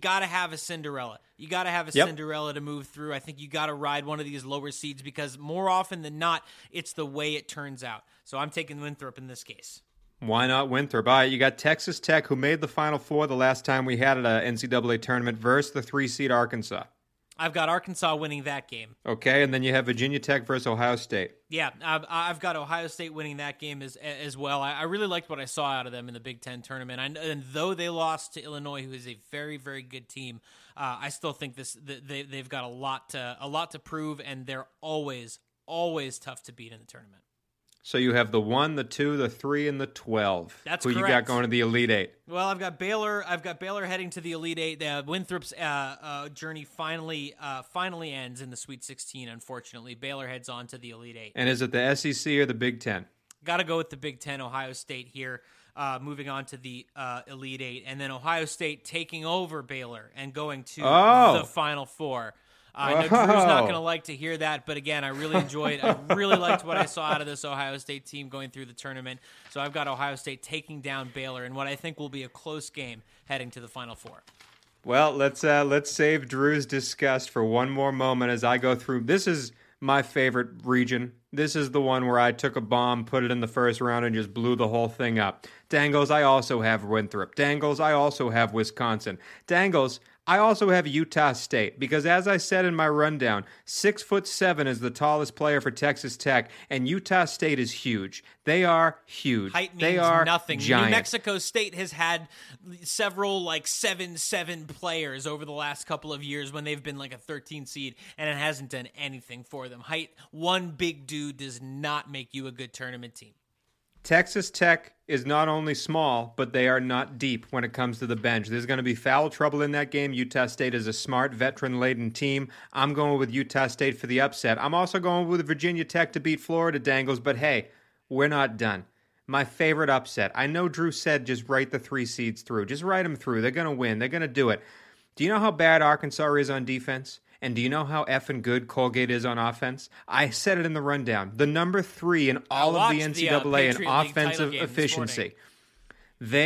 a Cinderella. You gotta have a Cinderella to move through. I think you gotta ride one of these lower seeds because more often than not, it's the way it turns out. So I'm taking Winthrop in this case. Why not Winthrop? All right, you got Texas Tech, who made the Final Four the last time we had at an NCAA tournament, versus the 3 seed Arkansas. I've got Arkansas winning that game. Okay, and then you have Virginia Tech versus Ohio State. Yeah, I've got Ohio State winning that game as well. I really liked what I saw out of them in the Big Ten tournament. And though they lost to Illinois, who is a very, very good team, I still think they've got a lot to prove, and they're always tough to beat in the tournament. So you have the 1, the 2, the 3, and the 12. That's correct. Who you got going to the Elite Eight? Well, I've got Baylor heading to the Elite Eight. Winthrop's journey finally ends in the Sweet 16. Unfortunately, Baylor heads on to the Elite Eight. And is it the SEC or the Big Ten? Got to go with the Big Ten. Ohio State here, moving on to the Elite Eight, and then Ohio State taking over Baylor and going to the Final Four. I know Drew's not going to like to hear that, but again, I really liked what I saw out of this Ohio State team going through the tournament. So I've got Ohio State taking down Baylor in what I think will be a close game heading to the Final Four. Well, let's save Drew's disgust for one more moment as I go through. This is my favorite region. This is the one where I took a bomb, put it in the first round, and just blew the whole thing up. Dangles, I also have Winthrop. Dangles, I also have Wisconsin. Dangles, I also have Utah State because, as I said in my rundown, 6'7" is the tallest player for Texas Tech, and Utah State is huge. They are huge. Height means they are nothing. Giant. New Mexico State has had several 7'7" players over the last couple of years when they've been like a 13 seed, and it hasn't done anything for them. Height, one big dude does not make you a good tournament team. Texas Tech is not only small, but they are not deep when it comes to the bench. There's going to be foul trouble in that game. Utah State is a smart, veteran-laden team. I'm going with Utah State for the upset. I'm also going with Virginia Tech to beat Florida, Dangles, but hey, we're not done. My favorite upset. I know Drew said just write the 3 seeds through. Just write them through. They're going to win. They're going to do it. Do you know how bad Arkansas is on defense? And do you know how effing good Colgate is on offense? I said it in the rundown. The number 3 in all of the NCAA in offensive efficiency. They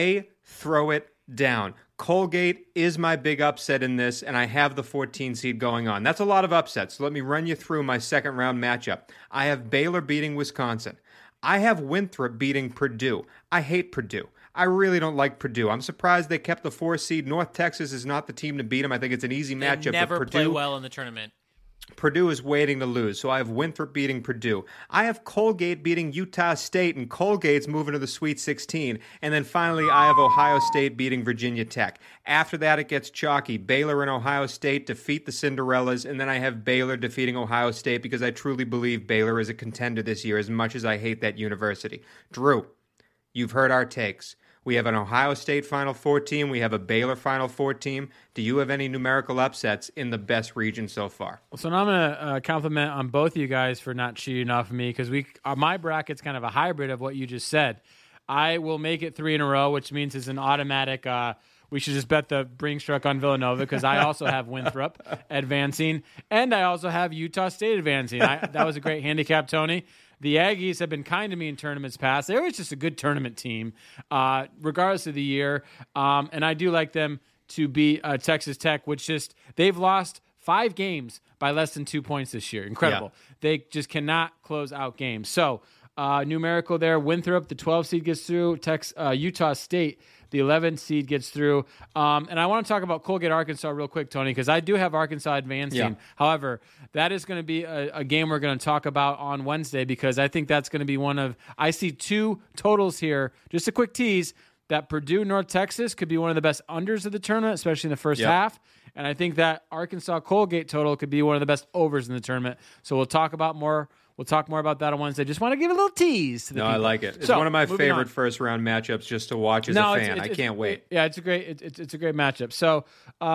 throw it down. Colgate is my big upset in this, and I have the 14 seed going on. That's a lot of upsets. So let me run you through my second round matchup. I have Baylor beating Wisconsin. I have Winthrop beating Purdue. I hate Purdue. I really don't like Purdue. I'm surprised they kept the 4 seed. North Texas is not the team to beat them. I think it's an easy matchup. They never Purdue play well in the tournament. Purdue is waiting to lose, so I have Winthrop beating Purdue. I have Colgate beating Utah State, and Colgate's moving to the Sweet 16. And then finally, I have Ohio State beating Virginia Tech. After that, it gets chalky. Baylor and Ohio State defeat the Cinderellas, and then I have Baylor defeating Ohio State because I truly believe Baylor is a contender this year, as much as I hate that university. Drew, you've heard our takes. We have an Ohio State Final Four team. We have a Baylor Final Four team. Do you have any numerical upsets in the best region so far? So now I'm going to compliment on both of you guys for not cheating off of me because my bracket's kind of a hybrid of what you just said. I will make it 3 in a row, which means it's an automatic we should just bet the Brinks truck on Villanova because I also have Winthrop advancing, and I also have Utah State advancing. That was a great handicap, Tony. The Aggies have been kind to me in tournaments past. They're always just a good tournament team, regardless of the year. And I do like them to beat Texas Tech, which they've lost 5 games by less than 2 points this year. Incredible. Yeah. They just cannot close out games. So numerical there, Winthrop, the 12 seed gets through. Utah State, the 11th seed gets through. And I want to talk about Colgate, Arkansas real quick, Tony, because I do have Arkansas advancing. Yeah. However, that is going to be a game we're going to talk about on Wednesday because I think that's going to be I see 2 totals here. Just a quick tease that Purdue, North Texas could be one of the best unders of the tournament, especially in the first half. And I think that Arkansas Colgate total could be one of the best overs in the tournament. So we'll talk more about that on Wednesday. Just want to give a little tease to the people. I like it. It's one of my favorite first round matchups just to watch as a fan. I can't wait. It's a great matchup. So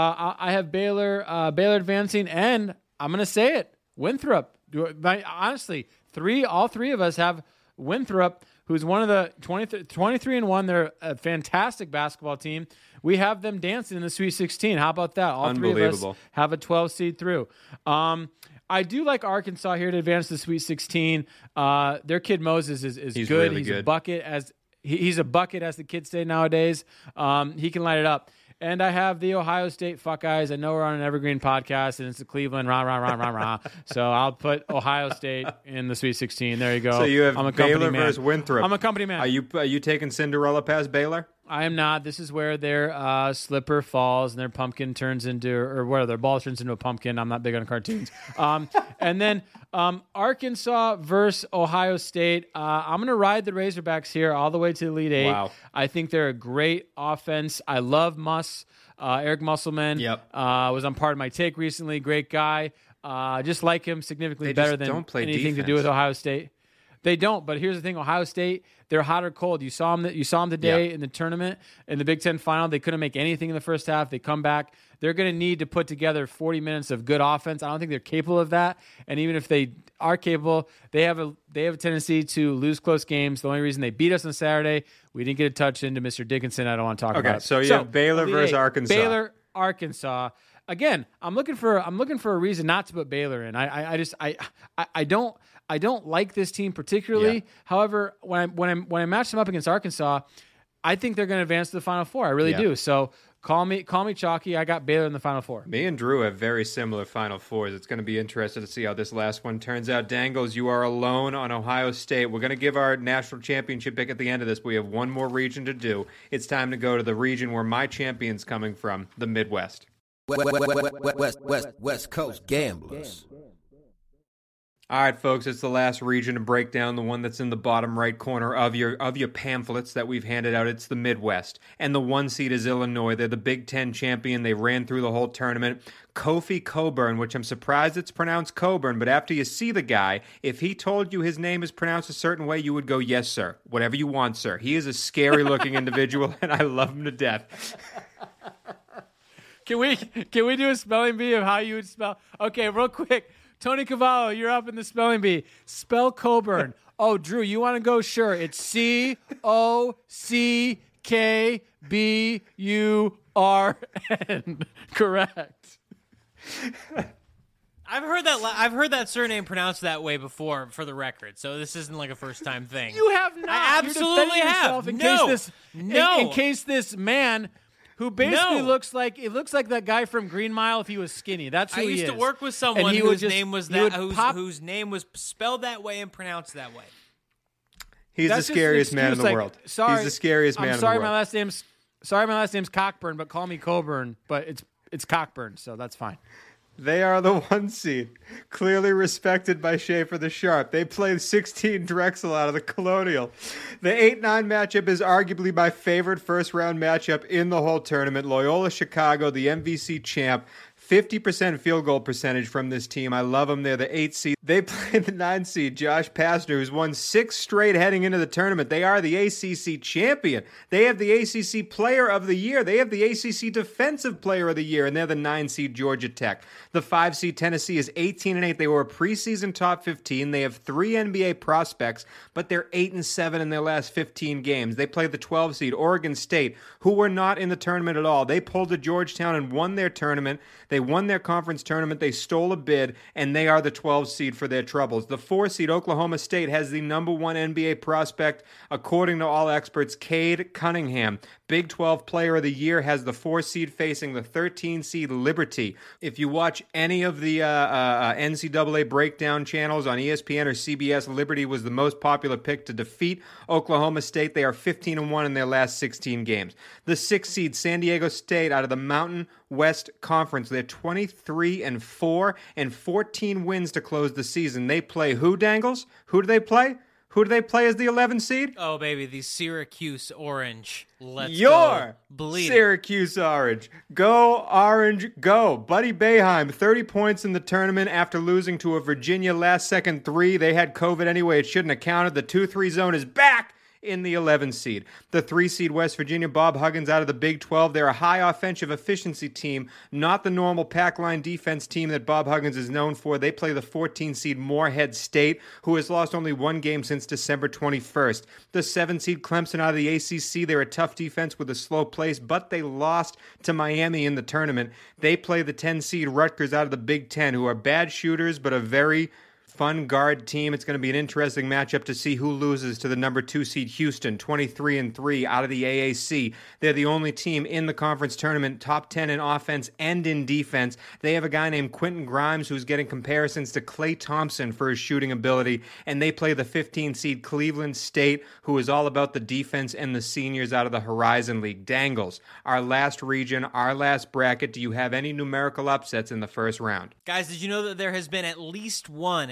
I have Baylor advancing, and I'm going to say it, Winthrop. Honestly, all three of us have Winthrop, who's one of the 23-1. They're a fantastic basketball team. We have them dancing in the Sweet 16. How about that? All three of us have a 12 seed through. I do like Arkansas here to advance to the Sweet 16. Their kid Moses is he's good. Really he's good. A bucket, as the kids say nowadays. He can light it up. And I have the Ohio State Buckeyes. I know we're on an Evergreen podcast, and it's the Cleveland rah. So I'll put Ohio State in the Sweet 16. There you go. So you have Baylor versus Winthrop. I'm a company man. Are you taking Cinderella past Baylor? I am not. This is where their slipper falls and their pumpkin turns into, or where their ball turns into a pumpkin. I'm not big on cartoons. And then Arkansas versus Ohio State. I'm going to ride the Razorbacks here all the way to the Elite Eight. Wow. I think they're a great offense. I love Eric Musselman. Yep. Was on Part of My Take recently. Great guy. Just like him significantly better than anything to do with Ohio State. They don't, but here's the thing: Ohio State, they're hot or cold. You saw them today in the tournament in the Big Ten final. They couldn't make anything in the first half. They come back. They're going to need to put together 40 minutes of good offense. I don't think they're capable of that. And even if they are capable, they have a tendency to lose close games. The only reason they beat us on Saturday, we didn't get a touch into Mr. Dickinson. I don't want to talk about. Okay, so you have Baylor versus Arkansas. Baylor, Arkansas. Again, I'm looking for a reason not to put Baylor in. I don't like this team particularly. Yeah. However, when I match them up against Arkansas, I think they're going to advance to the Final Four. I really do. So call me chalky. I got Baylor in the Final Four. Me and Drew have very similar Final Fours. It's going to be interesting to see how this last one turns out. Dangles, you are alone on Ohio State. We're going to give our national championship pick at the end of this. But we have one more region to do. It's time to go to the region where my champion's coming from, the Midwest. West Coast Gamblers. All right, folks, it's the last region to break down, the one that's in the bottom right corner of your pamphlets that we've handed out. It's the Midwest, and the 1 seed is Illinois. They're the Big Ten champion. They ran through the whole tournament. Kofi Cockburn, which I'm surprised it's pronounced Coburn, but after you see the guy, if he told you his name is pronounced a certain way, you would go, yes, sir. Whatever you want, sir. He is a scary-looking individual, and I love him to death. Can we do a spelling bee of how you would spell? Okay, real quick. Tony Cavallo, you're up in the spelling bee. Spell Coburn. Oh, Drew, you want to go? Sure. It's Cockburn. Correct. I've heard that surname pronounced that way before, for the record. So this isn't like a first time thing. You have not. I absolutely have. In case this man, who basically looks like that guy from Green Mile if he was skinny. That's who he is. I used to work with someone whose name was spelled that way and pronounced that way. He's the scariest man in the world. Sorry, he's the scariest man in the world. My last name's Cockburn, but call me Coburn. But it's Cockburn, so that's fine. They are the 1 seed, clearly respected by Schaefer the Sharp. They played 16 Drexel out of the Colonial. The 8-9 matchup is arguably my favorite first-round matchup in the whole tournament. Loyola Chicago, the MVC champ, 50% field goal percentage from this team. I love them. They're the 8 seed. They play the 9 seed, Josh Pastner, who's won 6 straight heading into the tournament. They are the ACC champion. They have the ACC Player of the Year. They have the ACC Defensive Player of the Year, and they're the 9 seed Georgia Tech. The 5 seed Tennessee is 18-8. They were a preseason top 15. They have 3 NBA prospects, but they're 8-7 in their last 15 games. They play the 12 seed Oregon State, who were not in the tournament at all. They pulled to Georgetown and won their tournament. They won their conference tournament. They stole a bid, and they are the 12 seed for their troubles. The 4 seed Oklahoma State has the number 1 NBA prospect, according to all experts, Cade Cunningham. Big 12 Player of the Year, has the 4 seed facing the 13 seed Liberty. If you watch any of the NCAA breakdown channels on ESPN or CBS, Liberty was the most popular pick to defeat Oklahoma State. They are 15-1 in their last 16 games. The 6 seed San Diego State out of the Mountain West Conference. They're 23-4 and 14 wins to close the season. They play who, Dangles? Who do they play? Who do they play as the 11 seed? Oh, baby, the Syracuse Orange. Let's go. Bleed Syracuse Orange. Go, Orange, go. Buddy Boeheim, 30 points in the tournament after losing to a Virginia last-second 3. They had COVID anyway. It shouldn't have counted. The 2-3 zone is back in the 11 seed. The 3 seed West Virginia, Bob Huggins out of the Big 12. They're a high offensive efficiency team, not the normal pack line defense team that Bob Huggins is known for. They play the 14 seed Morehead State, who has lost only 1 game since December 21st. The 7 seed Clemson out of the ACC. They're a tough defense with a slow pace, but they lost to Miami in the tournament. They play the 10 seed Rutgers out of the Big 10, who are bad shooters, but a very fun guard team. It's going to be an interesting matchup to see who loses to the number 2 seed Houston, 23-3 out of the AAC. They're the only team in the conference tournament, top 10 in offense and in defense. They have a guy named Quentin Grimes who's getting comparisons to Klay Thompson for his shooting ability, and they play the 15 seed Cleveland State, who is all about the defense and the seniors out of the Horizon League. Dangles, our last region, our last bracket. Do you have any numerical upsets in the first round? Guys, did you know that there has been at least one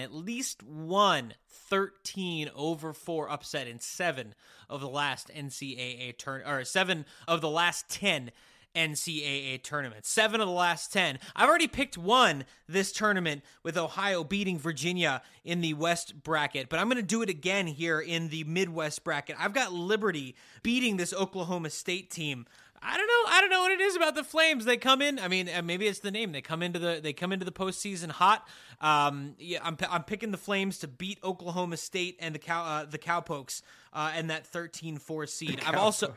13/4 upset in 7 of the last NCAA or 7 of the last 10 NCAA tournaments. 7 of the last 10. I've already picked one this tournament with Ohio beating Virginia in the West bracket, but I'm going to do it again here in the Midwest bracket. I've got Liberty beating this Oklahoma State team. I don't know what it is about the Flames. They come in. I mean, maybe it's the name. They come into the postseason hot. Yeah, I'm picking the Flames to beat Oklahoma State and the Cowpokes and that 13-4 seed. I've also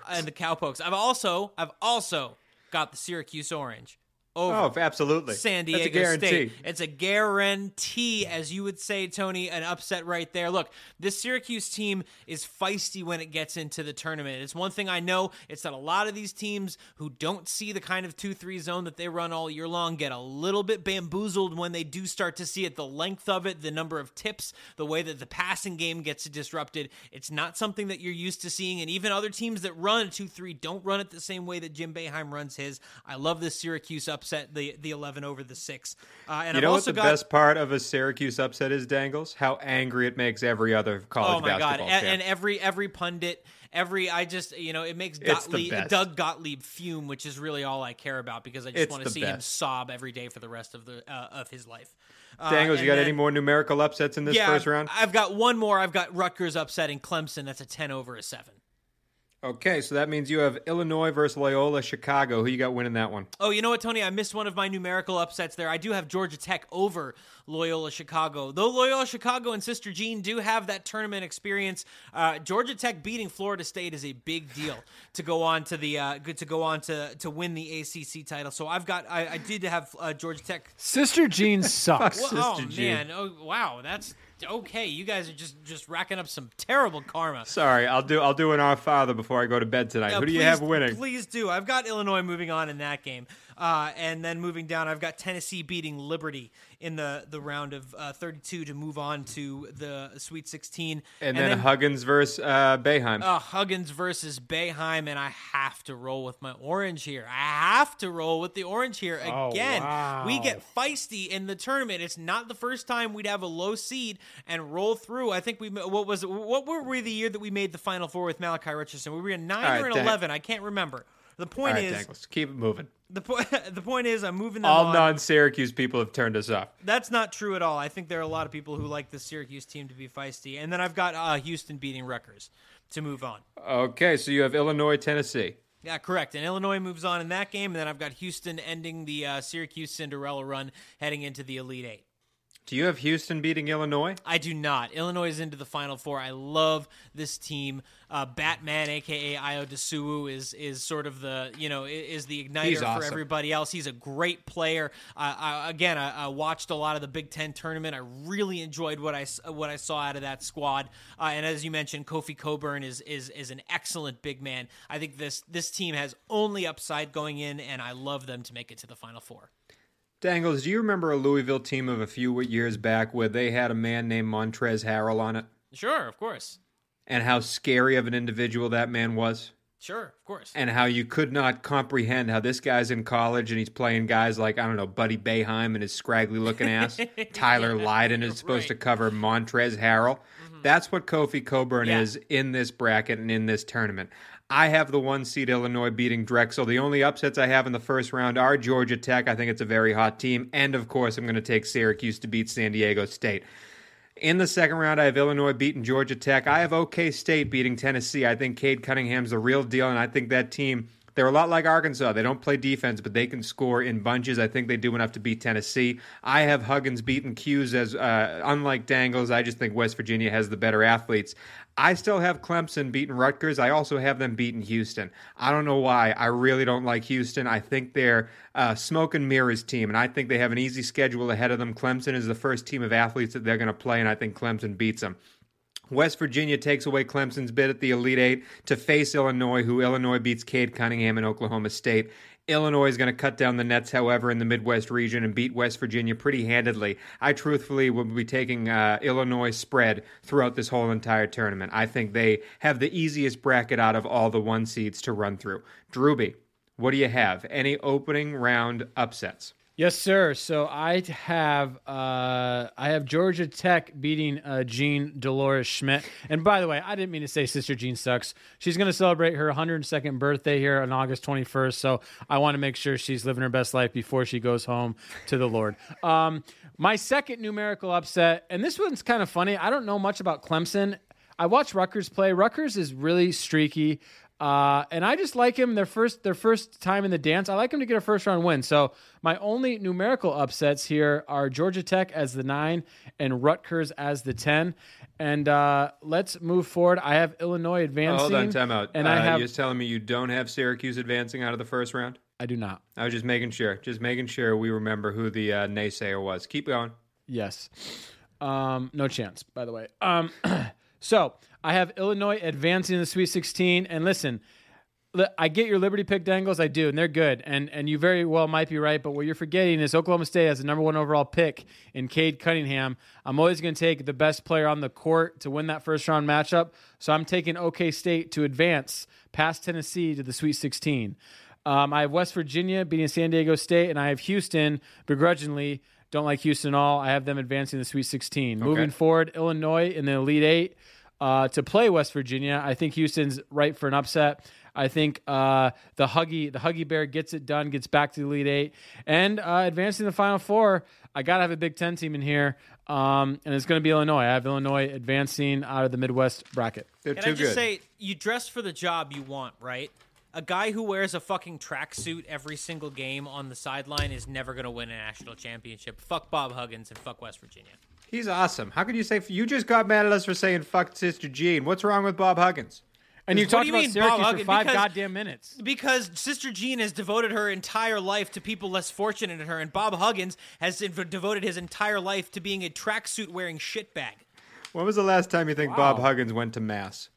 got the Syracuse Orange over absolutely. San Diego State. It's a guarantee, as you would say, Tony, an upset right there. Look, this Syracuse team is feisty when it gets into the tournament. It's one thing I know. It's that a lot of these teams who don't see the kind of 2-3 zone that they run all year long get a little bit bamboozled when they do start to see it. The length of it, the number of tips, the way that the passing game gets disrupted. It's not something that you're used to seeing, and even other teams that run a 2-3 don't run it the same way that Jim Boeheim runs his. I love this Syracuse upset, the 11 over the 6. And you know what the best part of a Syracuse upset is, Dangles? How angry it makes every other college basketball fan. And every pundit, it makes Doug Gottlieb fume, which is really all I care about because I just want to see him sob every day for the rest of his life. Dangles, you got any more numerical upsets in this first round? I've got one more. I've got Rutgers upsetting Clemson. That's a 10 over a 7. Okay, so that means you have Illinois versus Loyola Chicago. Who you got winning that one? Oh, you know what, Tony? I missed one of my numerical upsets there. I do have Georgia Tech over Loyola Chicago. Though Loyola Chicago and Sister Jean do have that tournament experience, Georgia Tech beating Florida State is a big deal to go on to the to win the ACC title. So I did have Georgia Tech. Sister Jean sucks. Well, Sister oh Jean. man, oh wow, that's okay. You guys are just racking up some terrible karma. Sorry, I'll do an Our Father before I go to bed tonight. Who do you have winning? Please do. I've got Illinois moving on in that game. And then moving down, I've got Tennessee beating Liberty in the round of 32 to move on to the Sweet 16. And then Huggins versus Boeheim. Huggins versus Boeheim, and I have to roll with my orange here. I have to roll with the orange here again. Oh, wow. We get feisty in the tournament. It's not the first time we'd have a low seed and roll through. I think what were we the year that we made the Final Four with Malachi Richardson? Were we in 9 or in 11? I can't remember. The point All right, is, Dangles, keep it moving. the point is, I'm moving them All on. non-Syracuse people have turned us off. That's not true at all. I think there are a lot of people who like the Syracuse team to be feisty. And then I've got Houston beating Rutgers to move on. Okay, so you have Illinois, Tennessee. Yeah, correct. And Illinois moves on in that game. And then I've got Houston ending the Syracuse Cinderella run heading into the Elite Eight. Do you have Houston beating Illinois? I do not. Illinois is into the Final Four. I love this team. Batman, a.k.a. Ayo Dasuwu, is sort of the, is the igniter He's for awesome. everybody else. He's a great player. I watched a lot of the Big Ten tournament. I really enjoyed what I saw out of that squad. And as you mentioned, Kofi Coburn is an excellent big man. I think this team has only upside going in, and I love them to make it to the Final Four. Dangles, do you remember a Louisville team of a few years back where they had a man named Montrezl Harrell on it? Sure, of course. And how scary of an individual that man was? Sure, of course. And how you could not comprehend how this guy's in college and he's playing guys like, I don't know, Buddy Boeheim and his scraggly-looking ass. Tyler Lydon is supposed to cover Montrezl Harrell. Mm-hmm. That's what Kofi Coburn is in this bracket and in this tournament. I have the 1 seed Illinois beating Drexel. The only upsets I have in the first round are Georgia Tech. I think it's a very hot team. And, of course, I'm going to take Syracuse to beat San Diego State. In the second round, I have Illinois beating Georgia Tech. I have OK State beating Tennessee. I think Cade Cunningham's the real deal, and I think that team, they're a lot like Arkansas. They don't play defense, but they can score in bunches. I think they do enough to beat Tennessee. I have Huggins beating Hughes as, unlike Dangles, I just think West Virginia has the better athletes. I still have Clemson beating Rutgers. I also have them beating Houston. I don't know why. I really don't like Houston. I think they're smoke and mirrors team, and I think they have an easy schedule ahead of them. Clemson is the first team of athletes that they're going to play, and I think Clemson beats them. West Virginia takes away Clemson's bid at the Elite Eight to face Illinois, who Illinois beats Cade Cunningham and Oklahoma State. Illinois is going to cut down the nets, however, in the Midwest region and beat West Virginia pretty handedly. I truthfully will be taking Illinois spread throughout this whole entire tournament. I think they have the easiest bracket out of all the 1 seeds to run through. Drewby, what do you have? Any opening round upsets? Yes, sir. So I have Georgia Tech beating Jean Dolores Schmidt. And by the way, I didn't mean to say Sister Jean sucks. She's going to celebrate her 102nd birthday here on August 21st. So I want to make sure she's living her best life before she goes home to the Lord. My second numerical upset, and this one's kind of funny. I don't know much about Clemson. I watched Rutgers play. Rutgers is really streaky. And I just like him their first time in the dance. I like him to get a first round win. So my only numerical upsets here are Georgia Tech as the 9 and Rutgers as the 10. And let's move forward. I have Illinois advancing. Hold on, time out. And you're telling me you don't have Syracuse advancing out of the first round? I do not. I was just making sure. We remember who the naysayer was. Keep going. Yes. No chance, by the way. So I have Illinois advancing in the Sweet 16. And listen, I get your Liberty pick, Dangles. I do, and they're good. And you very well might be right, but what you're forgetting is Oklahoma State has the number 1 overall pick in Cade Cunningham. I'm always going to take the best player on the court to win that first-round matchup, so I'm taking OK State to advance past Tennessee to the Sweet 16. I have West Virginia beating San Diego State, and I have Houston, begrudgingly, don't like Houston at all. I have them advancing the Sweet 16. Okay. Moving forward, Illinois in the Elite Eight to play West Virginia. I think Houston's right for an upset. I think the Huggy Bear gets it done, gets back to the Elite Eight, and advancing the Final Four. I got to have a Big Ten team in here, and it's going to be Illinois. I have Illinois advancing out of the Midwest bracket. They're Can too I just good. say, you dress for the job you want, right? A guy who wears a fucking tracksuit every single game on the sideline is never going to win a national championship. Fuck Bob Huggins and fuck West Virginia. He's awesome. How could you say... You just got mad at us for saying fuck Sister Jean. What's wrong with Bob Huggins? And you What talked do you about mean, Syracuse Bob for Huggins? 5 Because- goddamn minutes. Because Sister Jean has devoted her entire life to people less fortunate than her, and Bob Huggins has devoted his entire life to being a tracksuit-wearing shitbag. When was the last time you think Bob Huggins went to Mass?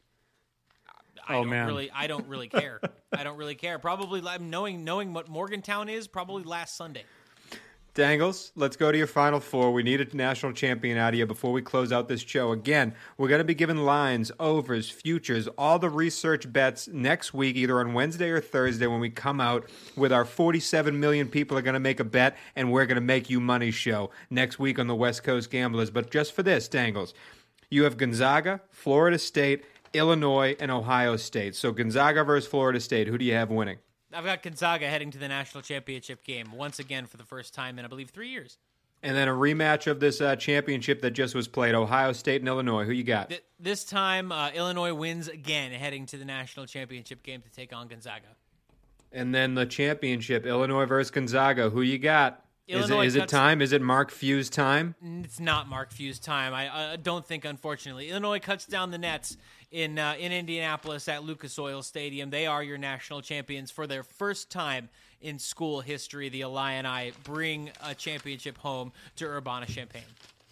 I don't really care. I don't really care. Probably knowing what Morgantown is, probably last Sunday. Dangles, let's go to your Final Four. We need a national champion out of you before we close out this show. Again, we're going to be giving lines, overs, futures, all the research bets next week, either on Wednesday or Thursday when we come out with our 47 million people are going to make a bet, and we're going to make you money show next week on the West Coast Gamblers. But just for this, Dangles, you have Gonzaga, Florida State, Illinois, and Ohio State. So Gonzaga versus Florida State, who do you have winning? I've got Gonzaga heading to the national championship game once again for the first time in, I believe, 3 years. And then a rematch of this championship that just was played, Ohio State and Illinois. Who you got? This time, Illinois wins again, heading to the national championship game to take on Gonzaga. And then the championship, Illinois versus Gonzaga. Who you got? Is it time? Is it Mark Few's time? It's not Mark Few's time. I don't think, unfortunately. Illinois cuts down the nets in Indianapolis at Lucas Oil Stadium. They are your national champions for their first time in school history. The Illini bring a championship home to Urbana-Champaign.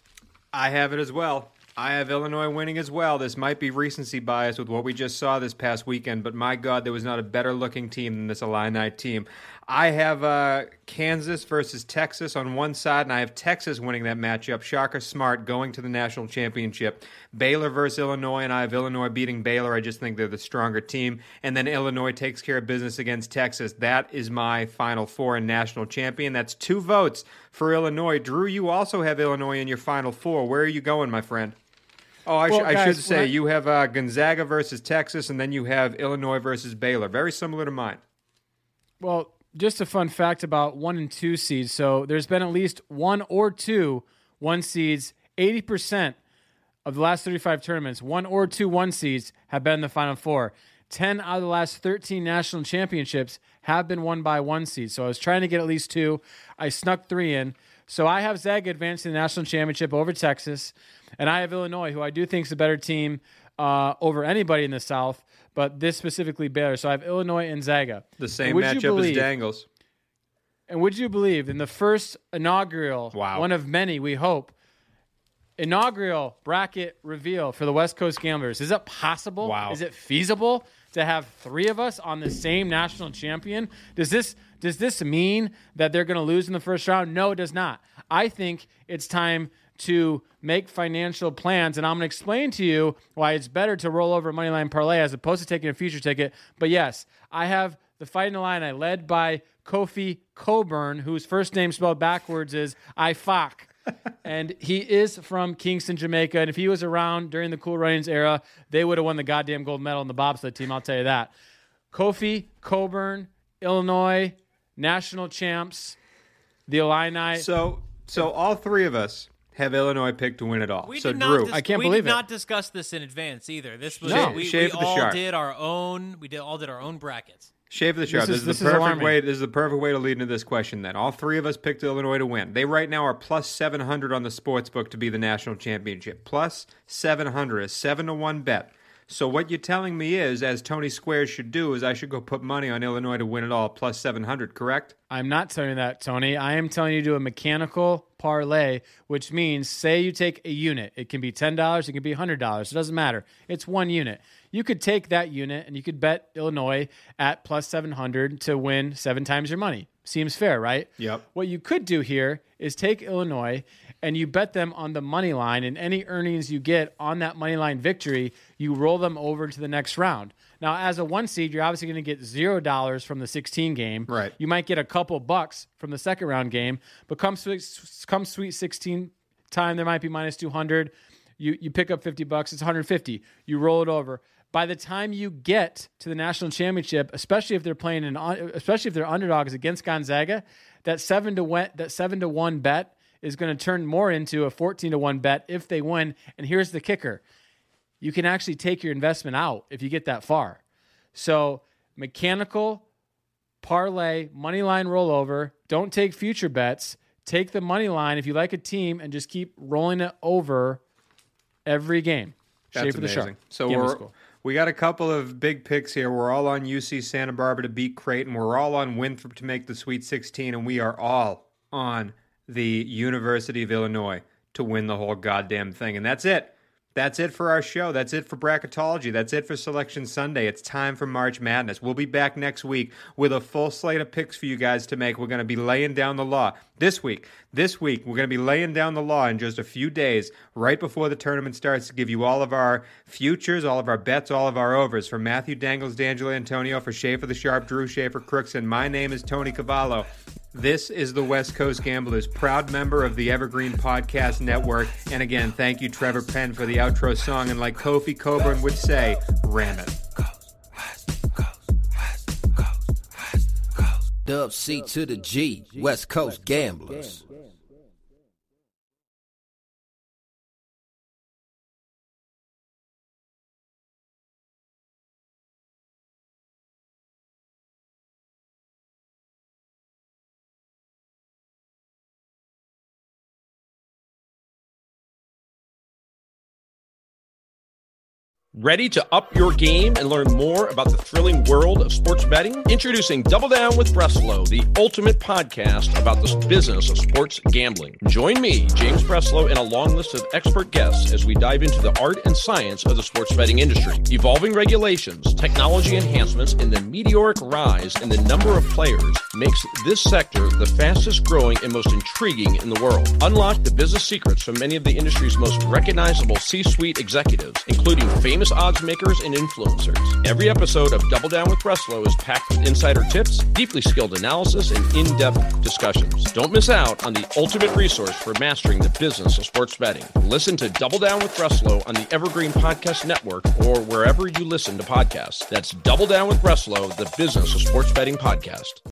I have it as well. I have Illinois winning as well. This might be recency bias with what we just saw this past weekend, but my God, there was not a better-looking team than this Illini team. I have Kansas versus Texas on one side, and I have Texas winning that matchup. Shaka Smart going to the national championship. Baylor versus Illinois, and I have Illinois beating Baylor. I just think they're the stronger team. And then Illinois takes care of business against Texas. That is my Final Four and national champion. That's 2 votes for Illinois. Drew, you also have Illinois in your Final Four. Where are you going, my friend? Oh, I should say you have Gonzaga versus Texas, and then you have Illinois versus Baylor. Very similar to mine. Well, just a fun fact about 1 and 2 seeds. So there's been at least 1 or 2 1 seeds. 80% of the last 35 tournaments, 1 or 2 1 seeds have been in the Final Four. 10 out of the last 13 national championships have been won by 1 seed. So I was trying to get at least 2. I snuck 3 in. So I have Zaga advancing the national championship over Texas, and I have Illinois, who I do think is a better team over anybody in the South, but this specifically Baylor. So I have Illinois and Zaga. The same matchup as Dangles. And would you believe in the first inaugural, one of many, we hope, inaugural bracket reveal for the West Coast Gamblers? Is it possible? Wow. Is it feasible to have 3 of us on the same national champion? Does this mean that they're going to lose in the first round? No, it does not. I think it's time to make financial plans, and I'm going to explain to you why it's better to roll over a moneyline parlay as opposed to taking a future ticket. But yes, I have the Fighting Illini led by Kofi Coburn, whose first name spelled backwards is Ifak. And he is from Kingston, Jamaica. And if he was around during the Cool Runnings era, they would have won the goddamn gold medal in the bobsled team, I'll tell you that. Kofi Coburn, Illinois, national champs, the Illini. So all 3 of us have Illinois picked to win it all. We so did Drew, not I can't we believe did it. not discuss this in advance either. This was Shave we the all shark. did our own. We all did our own brackets. Shave the sharp. This is the perfect way to lead into this question then. All 3 of us picked Illinois to win. They right now are plus 700 on the sports book to be the national championship. Plus 700, a 7-1 bet. So what you're telling me is, as Tony Squares should do, is I should go put money on Illinois to win it all, plus 700, correct? I'm not telling you that, Tony. I am telling you to do a mechanical parlay, which means, say you take a unit. It can be $10, it can be $100. It doesn't matter. It's 1 unit. You could take that unit and you could bet Illinois at plus 700 to win 7 times your money. Seems fair, right? Yep. What you could do here is take Illinois and you bet them on the money line, and any earnings you get on that money line victory, you roll them over to the next round. Now, as a 1 seed, you're obviously going to get $0 from the 16 game. Right. You might get a couple bucks from the second round game, but come Sweet 16 time, there might be minus 200. You pick up $50, it's 150. You roll it over. by the time you get to the national championship, especially if they're especially if they're underdogs against Gonzaga, that 7-1 bet is going to turn more into a 14-1 bet if they win. And here's the kicker. You can actually take your investment out if you get that far. So mechanical, parlay, money line rollover. Don't take future bets. Take the money line if you like a team and just keep rolling it over every game. That's amazing. So we got a couple of big picks here. We're all on UC Santa Barbara to beat Creighton. We're all on Winthrop to make the Sweet 16, and we are all on the University of Illinois to win the whole goddamn thing. And that's it. That's it for our show. That's it for Bracketology. That's it for Selection Sunday. It's time for March Madness. We'll be back next week with a full slate of picks for you guys to make. We're going to be laying down the law this week. We're going to be laying down the law in just a few days, right before the tournament starts, to give you all of our futures, all of our bets, all of our overs. For Matthew Dangles, D'Angelo Antonio, for Schaefer the Sharp, Drew Schaefer Crookson, my name is Tony Cavallo. This is the West Coast Gamblers, proud member of the Evergreen Podcast Network. And again, thank you, Trevor Penn, for the outro song. And like Kofi Coburn would say, ram it. Dub C to the G, West Coast Gamblers. Ready to up your game and learn more about the thrilling world of sports betting? Introducing Double Down with Breslow, the ultimate podcast about the business of sports gambling. Join me, James Breslow, and a long list of expert guests as we dive into the art and science of the sports betting industry. Evolving regulations, technology enhancements, and the meteoric rise in the number of players makes this sector the fastest growing and most intriguing in the world. Unlock the business secrets from many of the industry's most recognizable C-suite executives, including famous odds makers and influencers. Every episode of Double Down with Breslow is packed with insider tips, deeply skilled analysis, and in-depth discussions. Don't miss out on the ultimate resource for mastering the business of sports betting. Listen to Double Down with Breslow on the Evergreen Podcast Network or wherever you listen to podcasts. That's Double Down with Breslow, the business of sports betting podcast.